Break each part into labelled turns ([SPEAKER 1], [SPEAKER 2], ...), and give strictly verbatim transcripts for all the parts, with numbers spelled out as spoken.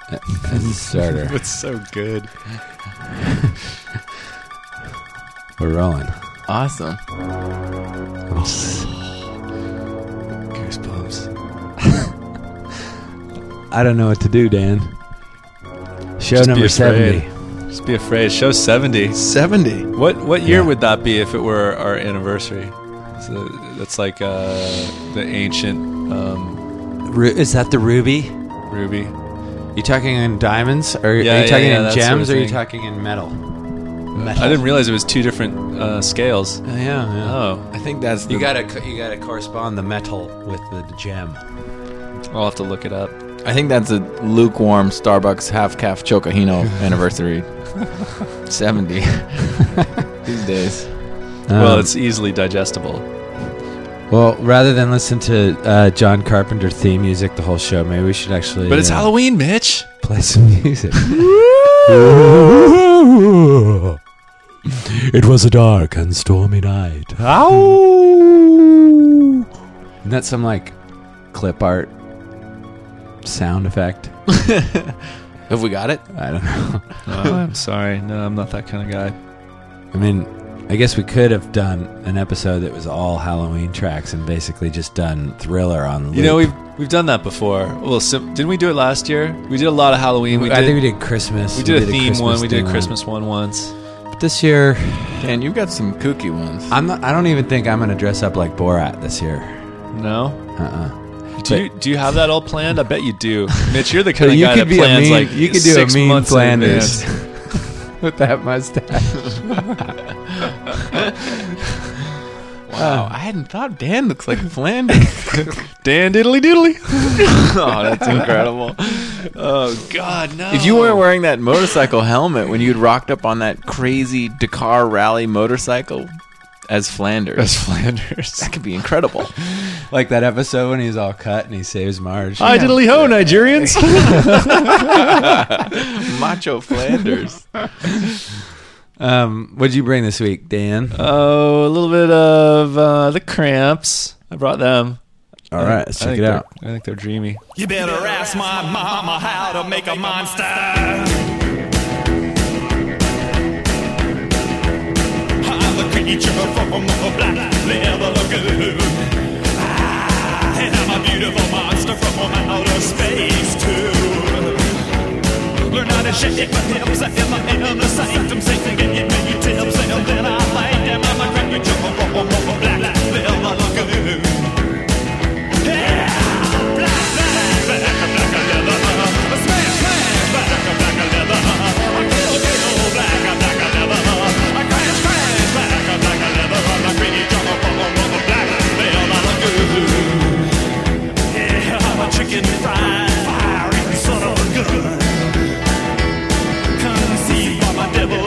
[SPEAKER 1] as a starter.
[SPEAKER 2] It's so good.
[SPEAKER 1] We're rolling.
[SPEAKER 3] Awesome.
[SPEAKER 2] Goosebumps.
[SPEAKER 1] I don't know what to do, Dan. Show
[SPEAKER 2] Just be
[SPEAKER 1] number
[SPEAKER 2] afraid.
[SPEAKER 1] seventy.
[SPEAKER 2] Just be afraid. Show seventy.
[SPEAKER 4] seventy.
[SPEAKER 2] What what year
[SPEAKER 1] Yeah.
[SPEAKER 2] would that be if it were our anniversary? So that's like uh, the ancient um,
[SPEAKER 1] Ru- is that the ruby?
[SPEAKER 2] ruby.
[SPEAKER 1] You talking in diamonds, or
[SPEAKER 2] Yeah,
[SPEAKER 1] are you
[SPEAKER 2] yeah,
[SPEAKER 1] talking
[SPEAKER 2] yeah,
[SPEAKER 1] in
[SPEAKER 2] that sort
[SPEAKER 1] gems,
[SPEAKER 2] of
[SPEAKER 1] or are you
[SPEAKER 2] thing.
[SPEAKER 1] talking in metal?
[SPEAKER 2] I didn't realize it was two different uh, scales.
[SPEAKER 1] Oh, yeah, yeah.
[SPEAKER 2] Oh,
[SPEAKER 4] I think that's the,
[SPEAKER 1] You gotta co- you gotta correspond the metal with the gem.
[SPEAKER 2] I'll have to look it up.
[SPEAKER 4] I think that's a lukewarm Starbucks half calf Chocahino anniversary. seventy these days.
[SPEAKER 2] well,
[SPEAKER 1] Um,
[SPEAKER 2] it's easily digestible.
[SPEAKER 1] well, rather than listen to uh, John Carpenter theme music the whole show, maybe we should actually.
[SPEAKER 2] But it's
[SPEAKER 1] uh,
[SPEAKER 2] Halloween, Mitch.
[SPEAKER 1] Play some music. It was a dark and stormy night. Ow! Isn't that some like clip art sound effect?
[SPEAKER 4] Have we got it?
[SPEAKER 1] I don't know.
[SPEAKER 2] Oh, I'm sorry. No, I'm not that kind of guy.
[SPEAKER 1] I mean, I guess we could have done an episode that was all Halloween tracks and basically just done Thriller on loop.
[SPEAKER 2] You know, we've we've done that before. Well, sim- didn't we do it last year? We did a lot of Halloween. We
[SPEAKER 1] I
[SPEAKER 2] did,
[SPEAKER 1] think we did Christmas.
[SPEAKER 2] we did a theme
[SPEAKER 1] Christmas
[SPEAKER 2] one. We did
[SPEAKER 1] theme
[SPEAKER 2] a Christmas one once.
[SPEAKER 1] But this year,
[SPEAKER 4] Dan, you've got some kooky ones.
[SPEAKER 1] I'm not. I don't even think I'm going to dress up like Borat this year.
[SPEAKER 2] No.
[SPEAKER 1] Uh-uh.
[SPEAKER 2] Do you, do you have that all planned? I bet you do. Mitch, you're the kind of
[SPEAKER 1] you
[SPEAKER 2] guy
[SPEAKER 1] could
[SPEAKER 2] that
[SPEAKER 1] be a
[SPEAKER 2] plans
[SPEAKER 1] mean.
[SPEAKER 2] like
[SPEAKER 1] you could do a
[SPEAKER 2] six
[SPEAKER 1] mean
[SPEAKER 2] months in
[SPEAKER 1] Flanders
[SPEAKER 2] advance.
[SPEAKER 1] with that mustache.
[SPEAKER 4] Wow, I hadn't thought Dan looks like Flanders.
[SPEAKER 2] Dan diddly diddly.
[SPEAKER 4] Oh, that's incredible.
[SPEAKER 2] Oh God, no!
[SPEAKER 4] If you weren't wearing that motorcycle helmet when you'd rocked up on that crazy Dakar rally motorcycle as Flanders,
[SPEAKER 2] as Flanders,
[SPEAKER 4] that could be incredible.
[SPEAKER 1] Like that episode when he's all cut and he saves Marge.
[SPEAKER 2] hi diddly ho, Nigerians.
[SPEAKER 4] Macho Flanders.
[SPEAKER 1] Um, what'd you bring this week, Dan?
[SPEAKER 2] Oh, a little bit of uh, the Cramps. I brought them.
[SPEAKER 1] All right, let's
[SPEAKER 2] I
[SPEAKER 1] check
[SPEAKER 2] think
[SPEAKER 1] it out.
[SPEAKER 2] they're- I think they're dreamy.
[SPEAKER 5] You better ask my mama how to make a monster. I'm a creature from a black leather lagoon. Ah, and I'm a beautiful monster from outer space too. Learn how to shake my hips in the in the sanctum, sing, get you many tips, and then I like them. I'm a creature from a black leather lagoon. Yeah, black, black, black, black leather. Smash, smash, black, black leather. Kill, kill, black, black leather. Crash, crash, black, black leather. I'm a creature from a black leather lagoon. Yeah, I'm a chicken fried, fiery son of a gun. Conceived by my devil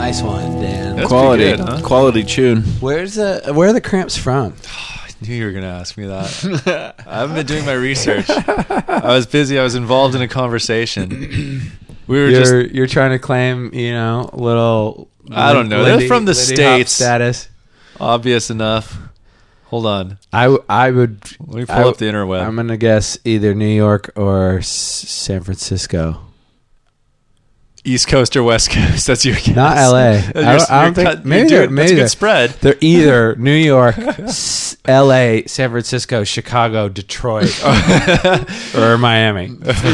[SPEAKER 1] Nice one, Dan.
[SPEAKER 2] That's
[SPEAKER 4] quality,
[SPEAKER 2] pretty good, huh?
[SPEAKER 4] quality tune.
[SPEAKER 1] Where's the where are the cramps from?
[SPEAKER 2] I knew you were going to ask me that. I haven't been doing my research. I was busy. I was involved in a conversation. We were
[SPEAKER 1] you're
[SPEAKER 2] just...
[SPEAKER 1] you're trying to claim, you know, a little.
[SPEAKER 2] I don't know. They're from the
[SPEAKER 1] Lindy Hop
[SPEAKER 2] States.
[SPEAKER 1] status.
[SPEAKER 2] Obvious enough. Hold on.
[SPEAKER 1] I, w- I would.
[SPEAKER 2] Let me pull
[SPEAKER 1] I w-
[SPEAKER 2] up the interweb.
[SPEAKER 1] I'm gonna guess either New York or S- San Francisco.
[SPEAKER 2] East Coast or West Coast? That's your guess.
[SPEAKER 1] Not L A.
[SPEAKER 2] You're-
[SPEAKER 1] I don't, I don't
[SPEAKER 2] you're
[SPEAKER 1] think.
[SPEAKER 2] cut-
[SPEAKER 1] Maybe
[SPEAKER 2] you're
[SPEAKER 1] they're,
[SPEAKER 2] doing-
[SPEAKER 1] maybe
[SPEAKER 2] that's a
[SPEAKER 1] they're,
[SPEAKER 2] good spread.
[SPEAKER 1] they're either New York, S- L A, San Francisco, Chicago, Detroit, or Miami.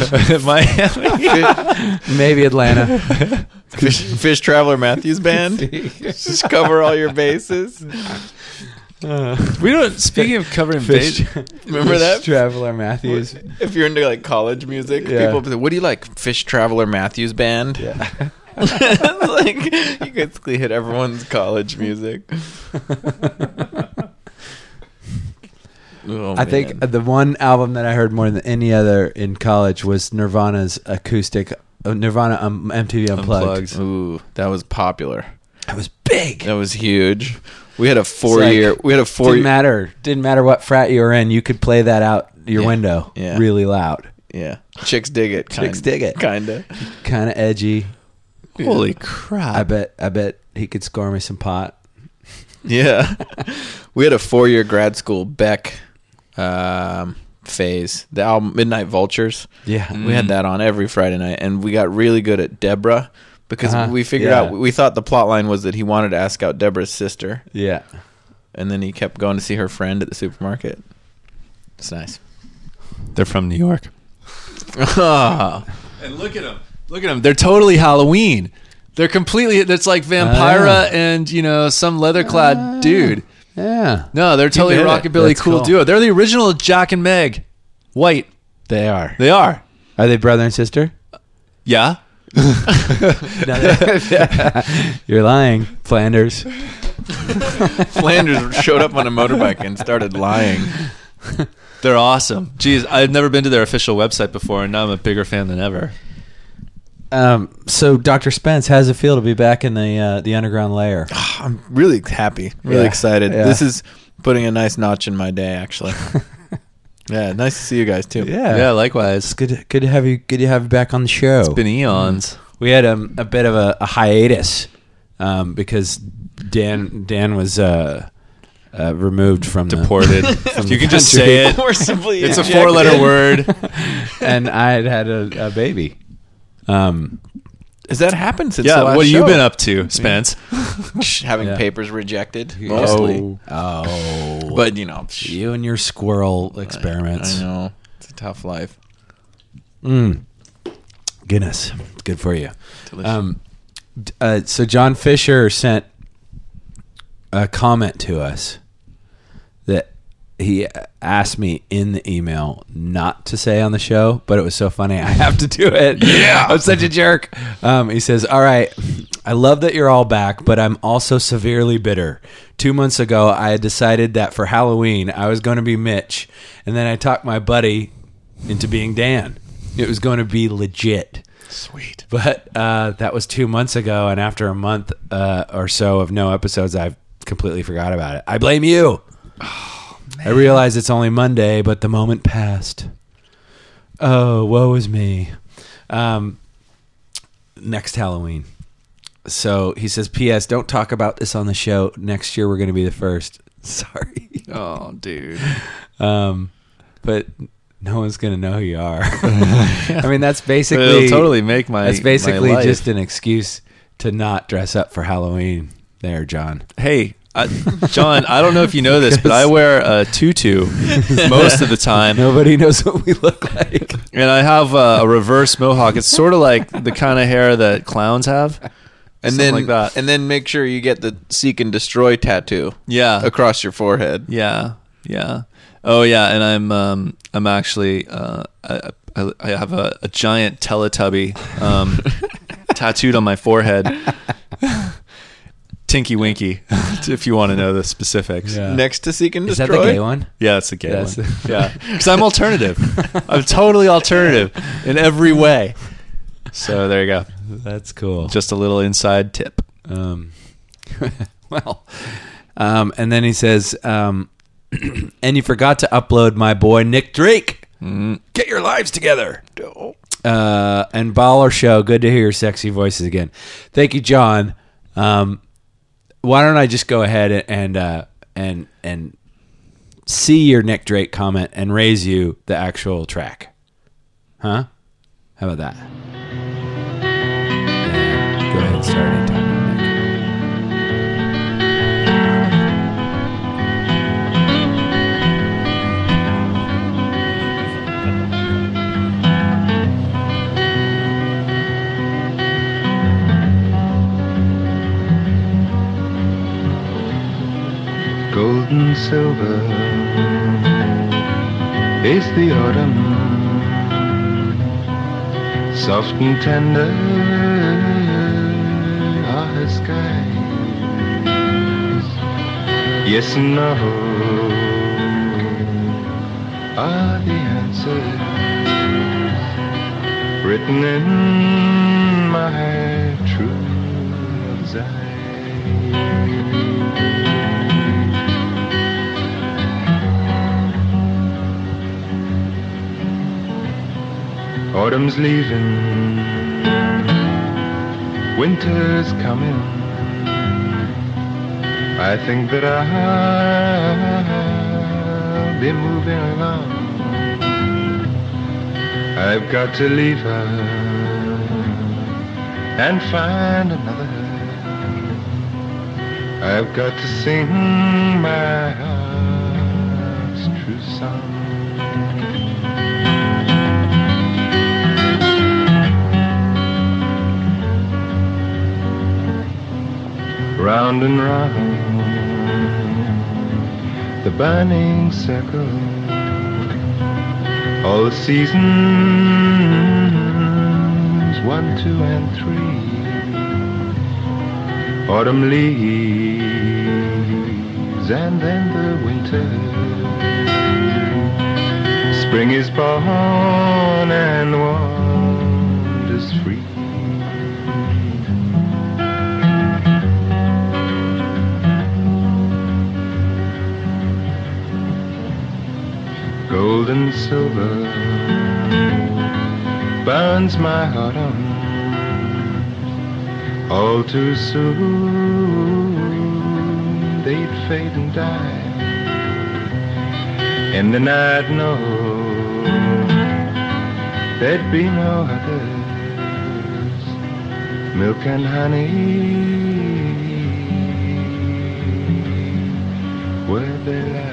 [SPEAKER 2] Miami.
[SPEAKER 1] Maybe Atlanta.
[SPEAKER 4] Fish, Fish Traveler Matthews Band. Just cover all your bases.
[SPEAKER 2] We don't. Speaking of covering
[SPEAKER 1] Fish,
[SPEAKER 2] bait,
[SPEAKER 4] Remember that?
[SPEAKER 1] Traveler Matthews.
[SPEAKER 4] If you're into like college music,
[SPEAKER 1] Yeah.
[SPEAKER 4] people say, "What do you like?" Fish Traveler Matthews Band.
[SPEAKER 1] Yeah.
[SPEAKER 4] Like you basically hit everyone's college music. Oh,
[SPEAKER 1] I think
[SPEAKER 4] man.
[SPEAKER 1] the one album that I heard more than any other in college was Nirvana's acoustic uh, Nirvana um, M T V Unplugged.
[SPEAKER 2] Unplugged.
[SPEAKER 4] Ooh, that was popular.
[SPEAKER 1] It was big.
[SPEAKER 4] That was huge. We had a four
[SPEAKER 1] like-
[SPEAKER 4] year. We had a four.
[SPEAKER 1] Didn't
[SPEAKER 4] year,
[SPEAKER 1] matter. Didn't matter what frat you were in. You could play that out your
[SPEAKER 4] Yeah.
[SPEAKER 1] window
[SPEAKER 4] Yeah.
[SPEAKER 1] really loud.
[SPEAKER 4] Yeah, chicks dig it.
[SPEAKER 1] Chicks dig it.
[SPEAKER 4] Kinda.
[SPEAKER 1] Kind of edgy.
[SPEAKER 2] holy crap!
[SPEAKER 1] I bet. I bet he could score me some pot.
[SPEAKER 4] Yeah, we had a four year grad school Beck um, phase. The album Midnight Vultures.
[SPEAKER 1] Yeah.
[SPEAKER 4] We had that on every Friday night, and we got really good at Deborah because
[SPEAKER 1] Uh-huh.
[SPEAKER 4] we figured
[SPEAKER 1] Yeah.
[SPEAKER 4] out. We thought the plot line was that he wanted to ask out Deborah's sister,
[SPEAKER 1] Yeah.
[SPEAKER 4] and then he kept going to see her friend at the supermarket. It's nice.
[SPEAKER 2] They're from New York.
[SPEAKER 4] Ah.
[SPEAKER 2] And look at them. Look at them. They're totally Halloween. They're completely. It's like Vampira
[SPEAKER 1] Ah.
[SPEAKER 2] and you know some leather-clad
[SPEAKER 1] Ah.
[SPEAKER 2] dude.
[SPEAKER 1] Yeah.
[SPEAKER 2] No, they're totally
[SPEAKER 4] get it.
[SPEAKER 2] rockabilly
[SPEAKER 1] That's
[SPEAKER 2] cool
[SPEAKER 1] cool.
[SPEAKER 2] duo. They're the original Jack and Meg. White.
[SPEAKER 1] They are.
[SPEAKER 2] They are.
[SPEAKER 1] Are they brother and sister?
[SPEAKER 2] Yeah.
[SPEAKER 1] You're lying, Flanders.
[SPEAKER 4] Flanders showed up on a motorbike and started lying.
[SPEAKER 2] They're awesome. Jeez, I've never been to their official website before, and now I'm a bigger fan than ever.
[SPEAKER 1] Um, so, Doctor Spence, how does it feel to be back in the uh, the underground layer?
[SPEAKER 4] I'm really happy, really
[SPEAKER 1] Yeah.
[SPEAKER 4] excited.
[SPEAKER 1] Yeah.
[SPEAKER 4] This is putting a nice notch in my day, actually. Yeah, nice to see you guys too.
[SPEAKER 1] Yeah,
[SPEAKER 2] Yeah,
[SPEAKER 1] It's
[SPEAKER 2] likewise.
[SPEAKER 1] good. To, good to have you. Good to have you back on the show.
[SPEAKER 2] It's been eons.
[SPEAKER 1] We had um, a bit of a, a hiatus um, because Dan Dan was uh, uh, removed from the-
[SPEAKER 2] Deported.
[SPEAKER 1] from
[SPEAKER 2] If
[SPEAKER 1] the
[SPEAKER 2] you can just
[SPEAKER 1] country.
[SPEAKER 2] say it.
[SPEAKER 4] Forcibly
[SPEAKER 2] It's a
[SPEAKER 4] ejected.
[SPEAKER 2] four-letter word.
[SPEAKER 1] and I had had a, a baby. Um,
[SPEAKER 4] Has that happened since the
[SPEAKER 2] Yeah,
[SPEAKER 4] last
[SPEAKER 2] what have you
[SPEAKER 4] show?
[SPEAKER 2] been up to, Spence?
[SPEAKER 4] Having
[SPEAKER 1] Yeah.
[SPEAKER 4] papers rejected, mostly.
[SPEAKER 1] oh, oh,
[SPEAKER 4] But, you know,
[SPEAKER 1] you and your squirrel experiments.
[SPEAKER 4] I know. It's a tough life.
[SPEAKER 1] Mm. Guinness, it's good for you.
[SPEAKER 4] Delicious.
[SPEAKER 1] Um, d- uh, so John Fisher sent a comment to us that he asked me in the email not to say on the show, but it was so funny I have to do it. Yeah, I'm such a jerk. Um, he says, "All right, I love that you're all back, but I'm also severely bitter. Two months ago, I had decided that for Halloween I was going to be Mitch, and then I talked my buddy into being Dan. It was going to be legit."
[SPEAKER 2] Sweet.
[SPEAKER 1] But uh, that was two months ago, and after a month uh, or so of no episodes, I've completely forgot about it. I blame you. Oh, I realize it's only Monday, but the moment passed. Oh, woe is me. Um, next Halloween. So he says, P S don't talk about this on the show. Next year, we're going to be the first. Sorry.
[SPEAKER 2] Oh, dude.
[SPEAKER 1] Um, but no one's going to know who you are. I mean, that's basically...
[SPEAKER 2] It'll totally make my
[SPEAKER 1] That's basically
[SPEAKER 2] my life.
[SPEAKER 1] just an excuse to not dress up for Halloween there, John.
[SPEAKER 2] Hey, I, John, I don't know if you know this, but I wear a tutu most of the time.
[SPEAKER 1] Nobody knows what we look like.
[SPEAKER 2] And I have a, a reverse mohawk. It's sort of like the kind of hair that clowns have.
[SPEAKER 4] And
[SPEAKER 2] Something
[SPEAKER 4] then,
[SPEAKER 2] like that.
[SPEAKER 4] and then make sure you get the seek and destroy tattoo
[SPEAKER 2] Yeah.
[SPEAKER 4] across your forehead.
[SPEAKER 2] Yeah. Yeah. Oh, yeah. And I'm um, I'm actually, uh, I, I, I have a, a giant Teletubby um, tattooed on my forehead. Tinky Winky, if you want to know the specifics.
[SPEAKER 1] Yeah.
[SPEAKER 4] Next to seek and
[SPEAKER 1] Is
[SPEAKER 4] destroy.
[SPEAKER 1] that the gay one?
[SPEAKER 2] Yeah, it's a gay
[SPEAKER 1] That's
[SPEAKER 2] one.
[SPEAKER 1] the-
[SPEAKER 2] Yeah, because I'm alternative. I'm totally alternative in every way. So there you go.
[SPEAKER 1] That's cool.
[SPEAKER 2] Just a little inside tip.
[SPEAKER 1] Um, well, um, and then he says, um, and you forgot to upload my boy Nick Drake.
[SPEAKER 2] Mm.
[SPEAKER 1] Get your lives together. Uh, and Baller Show, good to hear your sexy voices again. Thank you, John. Um, why don't I just go ahead and and uh, and, and see your Nick Drake comment and raise you the actual track? Huh? How about that? Yeah, go ahead and start anytime.
[SPEAKER 3] Gold and silver is the autumn, soft and tender are her skies. Yes and no are the answers written in my true love's eyes. Autumn's leaving, winter's coming. I think that I'll be moving along. I've got to leave her and find another. I've got to sing my heart's true song. Round and round the burning circle, all the seasons, one, two, and three. Autumn leaves and then the winter. Spring is born and wanders free. Gold and silver burns my heart on. All too soon they'd fade and die. In the night, no, there'd be no others. Milk and honey, where they lie.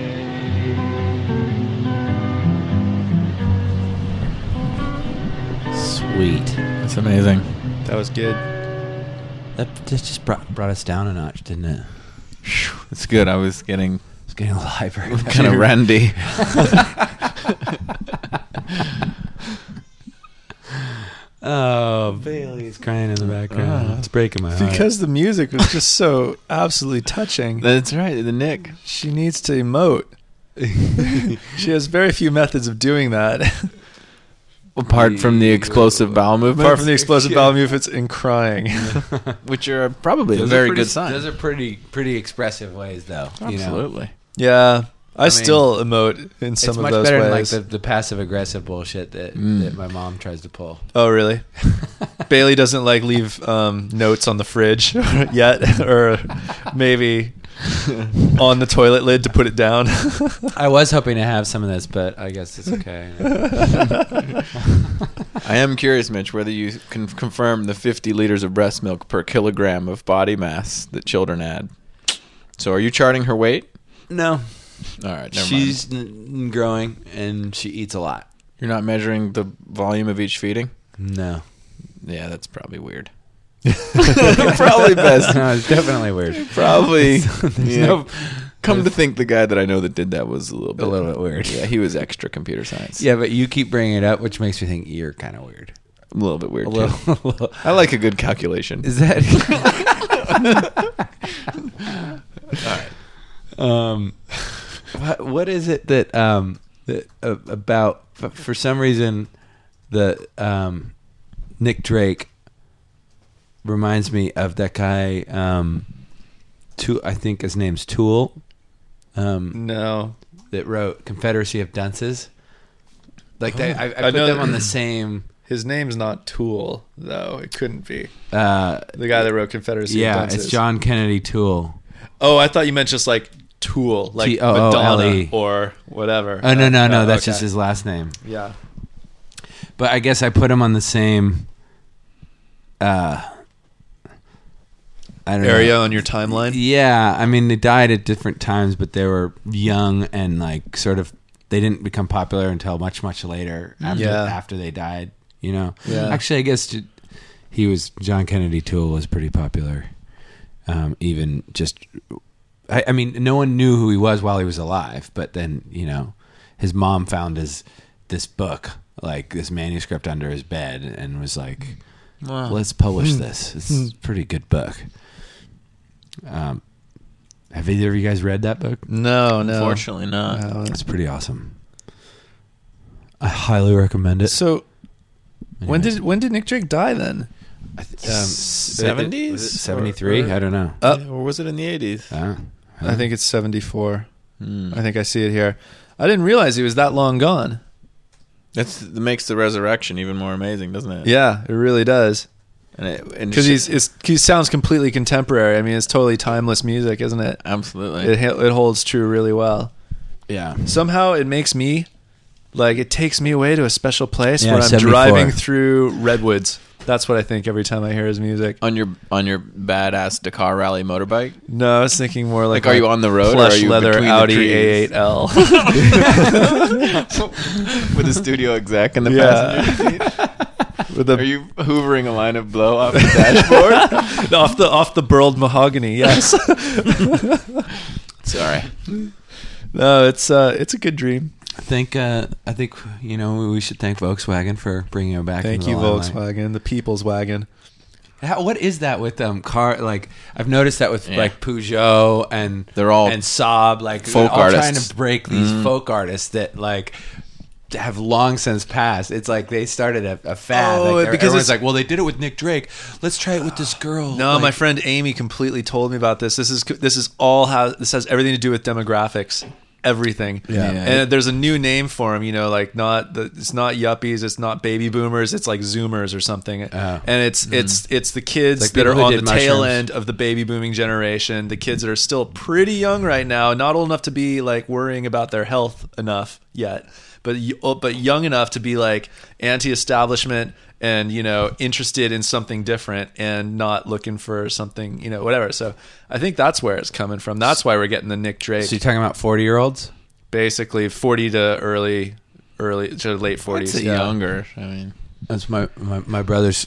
[SPEAKER 1] Sweet.
[SPEAKER 4] That's amazing.
[SPEAKER 2] That was good.
[SPEAKER 1] That just just brought, brought us down a notch, didn't it?
[SPEAKER 4] It's good. I was getting
[SPEAKER 1] It's getting liver.
[SPEAKER 4] kind of randy.
[SPEAKER 1] Oh, Bailey's crying in the background. It's breaking my heart.
[SPEAKER 2] Because the music was just so absolutely touching.
[SPEAKER 4] That's right. The Nick.
[SPEAKER 2] She needs to emote. She has very few methods of doing that.
[SPEAKER 4] Apart from the explosive bowel movements.
[SPEAKER 2] Apart from the explosive bowel movements and crying.
[SPEAKER 4] Which are probably
[SPEAKER 1] Those
[SPEAKER 4] a very
[SPEAKER 1] are pretty,
[SPEAKER 4] good sign.
[SPEAKER 1] Those are pretty pretty expressive ways, though. You know?
[SPEAKER 4] Absolutely.
[SPEAKER 2] Yeah. I,
[SPEAKER 1] I mean,
[SPEAKER 2] still emote in some
[SPEAKER 1] It's
[SPEAKER 2] of
[SPEAKER 1] much
[SPEAKER 2] those
[SPEAKER 1] better
[SPEAKER 2] ways.
[SPEAKER 1] than like the, the passive aggressive bullshit that,
[SPEAKER 4] Mm.
[SPEAKER 1] that my mom tries to pull.
[SPEAKER 2] Oh, really? Bailey doesn't like leave um, notes on the fridge yet, or maybe on the toilet lid to put it down.
[SPEAKER 1] I was hoping to have some of this, but I guess it's okay.
[SPEAKER 4] I am curious, Mitch, whether you can confirm the fifty liters of breast milk per kilogram of body mass that children add. So are you charting her weight?
[SPEAKER 1] No.
[SPEAKER 4] All right, never
[SPEAKER 1] She's
[SPEAKER 4] mind.
[SPEAKER 1] n- growing, and she eats a lot.
[SPEAKER 4] You're not measuring the volume of each feeding?
[SPEAKER 1] No.
[SPEAKER 4] Yeah, that's probably weird. Probably best.
[SPEAKER 1] No, it's definitely weird.
[SPEAKER 4] Probably.
[SPEAKER 1] There's
[SPEAKER 4] yeah.
[SPEAKER 1] no-
[SPEAKER 4] Come to think, the guy that I know that did that was a little bit
[SPEAKER 1] A little bit weird.
[SPEAKER 4] Yeah, he was extra computer science.
[SPEAKER 1] Yeah, but you keep bringing it up, which makes me think you're kind of weird.
[SPEAKER 4] A little bit weird,
[SPEAKER 1] A
[SPEAKER 4] too.
[SPEAKER 1] little, a little.
[SPEAKER 4] I like a good calculation.
[SPEAKER 1] Is that? All right. Um, what what is it that um that uh, about f- for some reason the um Nick Drake reminds me of that guy. Um, Tool, I think his name's Tool. Um,
[SPEAKER 2] No.
[SPEAKER 1] that wrote Confederacy of Dunces. Like they, I, I
[SPEAKER 2] I
[SPEAKER 1] put
[SPEAKER 2] know
[SPEAKER 1] them
[SPEAKER 2] that-
[SPEAKER 1] on the same.
[SPEAKER 2] His name's not Tool, though. It couldn't be.
[SPEAKER 1] Uh,
[SPEAKER 2] The guy that wrote Confederacy of
[SPEAKER 1] yeah,
[SPEAKER 2] Dunces.
[SPEAKER 1] it's John Kennedy Toole.
[SPEAKER 2] Oh, I thought you meant just like Tool, like
[SPEAKER 1] T O O L E.
[SPEAKER 2] Madonna or whatever.
[SPEAKER 1] Oh no, no, no,
[SPEAKER 2] Uh,
[SPEAKER 1] that's
[SPEAKER 2] okay.
[SPEAKER 1] just his last name.
[SPEAKER 2] Yeah.
[SPEAKER 1] But I guess I put him on the same. Uh, I don't
[SPEAKER 2] Area
[SPEAKER 1] know.
[SPEAKER 2] on your timeline.
[SPEAKER 1] Yeah, I mean they died at different times, but they were young and like sort of. They didn't become popular until much, much later after
[SPEAKER 2] Yeah.
[SPEAKER 1] after they died. You know.
[SPEAKER 2] Yeah.
[SPEAKER 1] Actually, I guess j- he was John Kennedy Toole was pretty popular. Um, even just, I, I mean, no one knew who he was while he was alive. But then, you know, his mom found his this book, like this manuscript, under his bed, and was like,
[SPEAKER 4] Wow.
[SPEAKER 1] "Let's publish this. It's a pretty good book." Um, have either of you guys read that book?
[SPEAKER 2] No, no.
[SPEAKER 4] Unfortunately not.
[SPEAKER 2] No.
[SPEAKER 1] It's pretty awesome. I highly recommend it.
[SPEAKER 2] So, when
[SPEAKER 1] Anyway.
[SPEAKER 2] did when did Nick Drake die then?
[SPEAKER 1] Um,
[SPEAKER 4] seventies?
[SPEAKER 1] seventy-three? I don't know.
[SPEAKER 2] Uh,
[SPEAKER 4] or was it in the eighties?
[SPEAKER 1] Uh,
[SPEAKER 2] I think it's seventy-four.
[SPEAKER 4] Hmm.
[SPEAKER 2] I think I see it here. I didn't realize he was that long gone.
[SPEAKER 4] That's that makes the resurrection even more amazing, doesn't it?
[SPEAKER 2] Yeah, it really does.
[SPEAKER 4] and it, and
[SPEAKER 2] Because
[SPEAKER 4] shit-
[SPEAKER 2] he's it's, he sounds completely contemporary. I mean, it's totally timeless music, isn't it?
[SPEAKER 4] absolutely.
[SPEAKER 2] It it holds true really well.
[SPEAKER 1] yeah.
[SPEAKER 2] Somehow it makes me like it takes me away to a special place
[SPEAKER 1] Yeah,
[SPEAKER 2] where I'm
[SPEAKER 1] seventy-four.
[SPEAKER 2] driving through redwoods. That's what I think every time I hear his music.
[SPEAKER 4] on your on your badass Dakar Rally motorbike.
[SPEAKER 2] No, I was thinking more like
[SPEAKER 4] Like, are you on the road or
[SPEAKER 2] plush
[SPEAKER 4] are you
[SPEAKER 2] leather
[SPEAKER 4] between the
[SPEAKER 2] Audi
[SPEAKER 4] trees?
[SPEAKER 2] A eight L?
[SPEAKER 4] With a studio exec in the
[SPEAKER 2] Yeah.
[SPEAKER 4] passenger seat.
[SPEAKER 2] With the
[SPEAKER 4] Are you hoovering a line of blow off the dashboard?
[SPEAKER 2] off the off the burled mahogany? Yes.
[SPEAKER 4] Sorry.
[SPEAKER 2] No, it's uh, it's a good dream.
[SPEAKER 1] I think uh, I think you know we should thank Volkswagen for bringing it back.
[SPEAKER 2] Thank
[SPEAKER 1] into
[SPEAKER 2] you,
[SPEAKER 1] the limelight.
[SPEAKER 2] Volkswagen, the people's wagon.
[SPEAKER 1] How, what is that with um car? Like I've noticed that with
[SPEAKER 4] Yeah.
[SPEAKER 1] like Peugeot and
[SPEAKER 4] They're all
[SPEAKER 1] and Saab, like
[SPEAKER 4] folk
[SPEAKER 1] they're all trying
[SPEAKER 4] artists.
[SPEAKER 1] to break these
[SPEAKER 4] Mm.
[SPEAKER 1] folk artists that like have long since passed. It's like they started a, a fad.
[SPEAKER 2] Oh,
[SPEAKER 1] like, they're-
[SPEAKER 2] because
[SPEAKER 1] everyone's
[SPEAKER 2] it's-
[SPEAKER 1] like, well, they did it with Nick Drake. Let's try it with this girl.
[SPEAKER 2] No,
[SPEAKER 1] Like,
[SPEAKER 2] my friend Amy completely told me about this. This is this is all how this has everything to do with demographics. Everything.
[SPEAKER 1] Yeah.
[SPEAKER 4] Yeah.
[SPEAKER 2] And there's a new name for them, you know, like not the, it's not yuppies, it's not baby boomers, it's like zoomers or something.
[SPEAKER 1] Oh.
[SPEAKER 2] And it's it's it's the kids
[SPEAKER 1] Like
[SPEAKER 2] that
[SPEAKER 1] people
[SPEAKER 2] are
[SPEAKER 1] who
[SPEAKER 2] on the
[SPEAKER 1] did
[SPEAKER 2] tail
[SPEAKER 1] mushrooms.
[SPEAKER 2] end of the baby booming generation, the kids that are still pretty young right now, not old enough to be like worrying about their health enough yet, but y- but young enough to be like anti-establishment and, you know, interested in something different and not looking for something, you know, whatever. So I think that's where it's coming from. That's why we're getting the Nick Drake.
[SPEAKER 1] So you're talking about forty year olds?
[SPEAKER 2] Basically forty to early early to late forties.
[SPEAKER 4] It's
[SPEAKER 2] Yeah.
[SPEAKER 4] younger. I mean,
[SPEAKER 1] That's my, my my brother's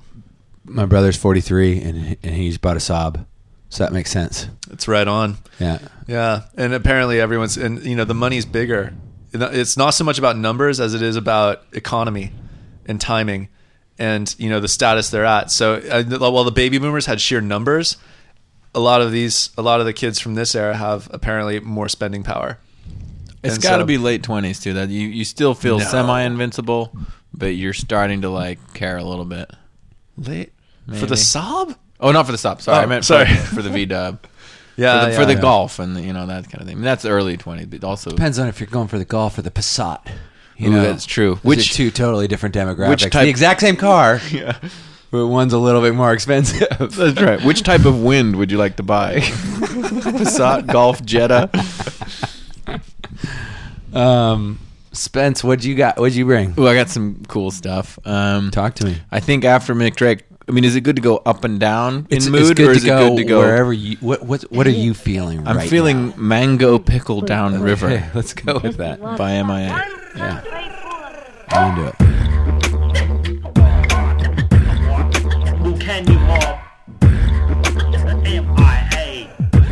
[SPEAKER 1] my brother's forty-three and he- and he's bought a Saab, so that makes sense.
[SPEAKER 2] It's right on.
[SPEAKER 1] Yeah.
[SPEAKER 2] Yeah. And apparently everyone's and you know the money's bigger. It's not so much about numbers as it is about economy and timing and you know the status they're at. So uh, while the baby boomers had sheer numbers, a lot of these a lot of the kids from this era have apparently more spending power.
[SPEAKER 4] it's
[SPEAKER 2] And
[SPEAKER 4] got to
[SPEAKER 2] so-
[SPEAKER 4] be late twenties too. That you you still feel
[SPEAKER 2] No.
[SPEAKER 4] semi invincible, but you're starting to like care a little bit.
[SPEAKER 2] Late for
[SPEAKER 4] Maybe.
[SPEAKER 2] the Saab?
[SPEAKER 4] Oh, not for the stop. Sorry,
[SPEAKER 2] Oh,
[SPEAKER 4] I meant
[SPEAKER 2] sorry.
[SPEAKER 4] for, for the V Dub.
[SPEAKER 2] Yeah,
[SPEAKER 4] for the,
[SPEAKER 2] yeah,
[SPEAKER 4] for the
[SPEAKER 2] yeah.
[SPEAKER 4] golf and the, you know that kind of thing. I mean, that's early twenties, but also
[SPEAKER 1] Depends on if you're going for the Golf or the Passat. You
[SPEAKER 4] Ooh,
[SPEAKER 1] know,
[SPEAKER 4] that's true.
[SPEAKER 1] Which
[SPEAKER 4] Which-
[SPEAKER 1] two totally different demographics?
[SPEAKER 4] which type-
[SPEAKER 1] the exact same car,
[SPEAKER 4] yeah,
[SPEAKER 1] but one's a little bit more expensive.
[SPEAKER 4] that's right. Which type of wind would you like to buy? Passat, Golf, Jetta.
[SPEAKER 1] Um, Spence, what'd you got? What'd you bring?
[SPEAKER 4] Ooh, I got some cool stuff. Um,
[SPEAKER 1] Talk to me.
[SPEAKER 4] I think after Mick Drake, I mean, is it good to go up and down in
[SPEAKER 1] It's,
[SPEAKER 4] mood,
[SPEAKER 1] it's good
[SPEAKER 4] or
[SPEAKER 1] to
[SPEAKER 4] is it
[SPEAKER 1] go
[SPEAKER 4] good to go
[SPEAKER 1] wherever you. What what what are you feeling?
[SPEAKER 4] I'm
[SPEAKER 1] right
[SPEAKER 4] feeling
[SPEAKER 1] now?
[SPEAKER 4] mango pickle down river
[SPEAKER 1] Okay, let's go with that.
[SPEAKER 4] by M I A.
[SPEAKER 1] Yeah, I'm into it.
[SPEAKER 6] Who can you mob? M I A.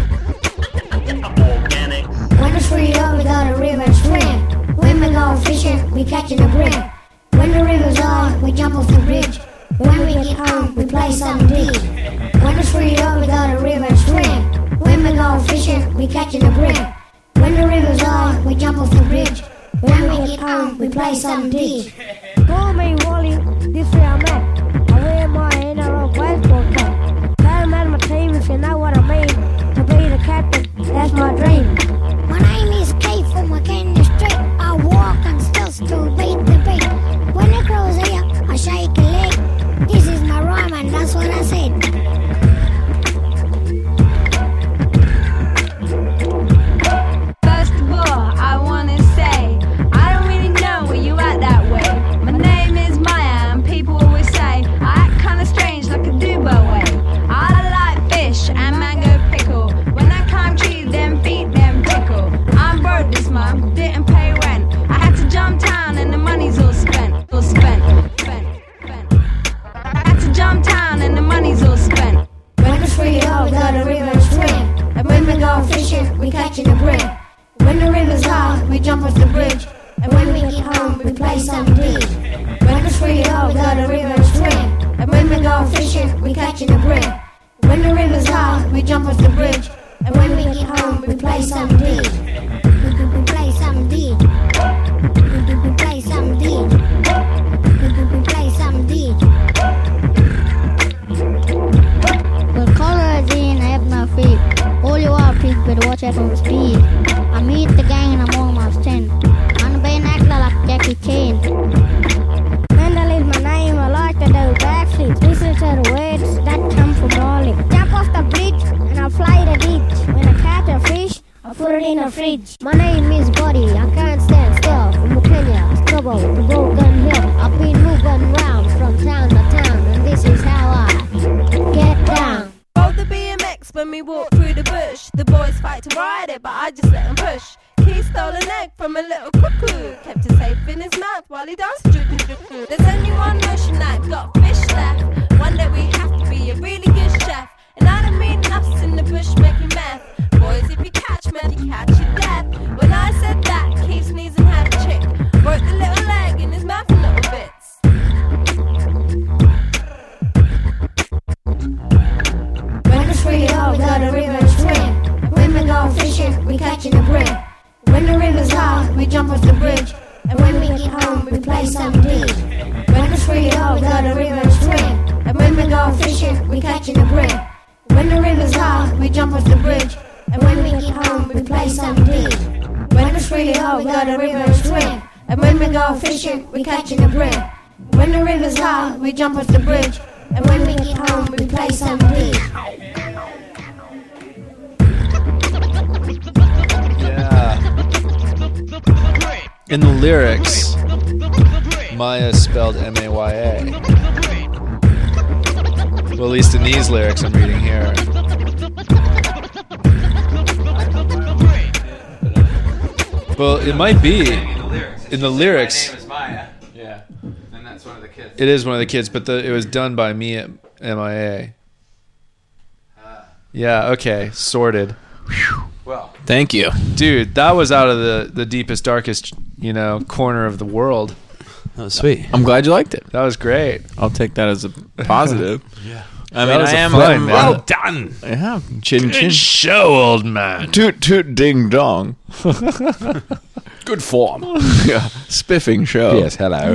[SPEAKER 6] Organic.
[SPEAKER 7] When the street up, we got a river and stream. When we go fishing, we catching a brim. When the river's on, we jump off the bridge. When we get home, we play something deep. When the street up, we got a river and stream. When we go fishing, we catching a brim. When the river's on, we jump off the bridge. When we get home, we play something deep.
[SPEAKER 8] Call me Wally, this way I'm at. I wear my N R L passport and mango pickle. When I climb trees, them feet, them tickle. I'm broke this month, didn't pay rent. I had to jump town and the money's all spent. All spent, spent, spent. I had to jump town and the money's all spent.
[SPEAKER 7] When it's free, oh, we go to river and swim. And when we go fishing, we catching a brim. When the river's high, we jump off the bridge. And when we get home, we play some deed. When it's free, oh, we go to river and swim. And when we go fishing, we catching a brim. When the river's high, we jump off the bridge. And when we get home, we play some deed. We, we, we play some deed. We, we, we play some deed. We, we, we play some deed.
[SPEAKER 9] But color is in, I have no feet. All you are, please better watch out for speed. I meet the gang and I'm almost ten. I'm a band actor like Jackie Chan. Mendel is my name, I like to do backflips. Listen to the words that come from Raleigh. Jump off the bridge and I'll fly the ditch. When I catch a fish, I put it in the fridge. My name is Buddy, I can't stand still. From Kenya, Scrubble, the Broken Hill. I've been moving round from town to town, and this is how I get down.
[SPEAKER 8] Rode the B M X when we walked through the bush. The boys fight to ride it, but I just let them push. He stole an egg from a little cuckoo, kept it safe in his mouth while he danced. There's only one notion that got fish left. One day we have to be a really good chef. And I don't mean us in the bush making meth. Boys, if you catch meth, you catch your death. When I said that, Keith sneezed and had a chick. Broke the little leg in his mouth in little bits.
[SPEAKER 7] When it's free, oh, we go to river and swim. When we go fishing, we catching a brim. When the river's high, we jump off the bridge. And when we get home, we play some deed. When it's free, oh, we go to river and swim. And when we go fishing, we catching a brim. When the river's high, we jump off the bridge. And when we get home, we play some deed. When it's free, oh, we go to river and swim. And when we go fishing, we catching a brim. When the river's high, we jump off the bridge. And when we get home, we play some deed.
[SPEAKER 2] Yeah. In the lyrics, Maya is spelled M A Y A. Well, at least in these lyrics I'm reading here. Well, it might be. In the lyrics.
[SPEAKER 1] My name is Maya. Yeah. And that's one of the kids.
[SPEAKER 2] It is one of the kids, but the, it was done by me at M I A. Yeah, okay. Sorted.
[SPEAKER 1] Well,
[SPEAKER 4] Thank you.
[SPEAKER 2] Dude, that was out of the, the deepest, darkest, you know, corner of the world.
[SPEAKER 1] that was sweet.
[SPEAKER 4] I'm glad you liked it.
[SPEAKER 2] That was great.
[SPEAKER 4] I'll take that as a positive.
[SPEAKER 1] Yeah.
[SPEAKER 4] I
[SPEAKER 2] That
[SPEAKER 4] mean,
[SPEAKER 2] was
[SPEAKER 4] I
[SPEAKER 2] a
[SPEAKER 4] am.
[SPEAKER 2] fun,
[SPEAKER 4] I'm-
[SPEAKER 2] man.
[SPEAKER 4] well,
[SPEAKER 1] done.
[SPEAKER 4] yeah, chin chin.
[SPEAKER 2] show, old man.
[SPEAKER 4] Toot toot ding dong.
[SPEAKER 1] Good form.
[SPEAKER 4] Yeah, spiffing show.
[SPEAKER 1] Yes, hello.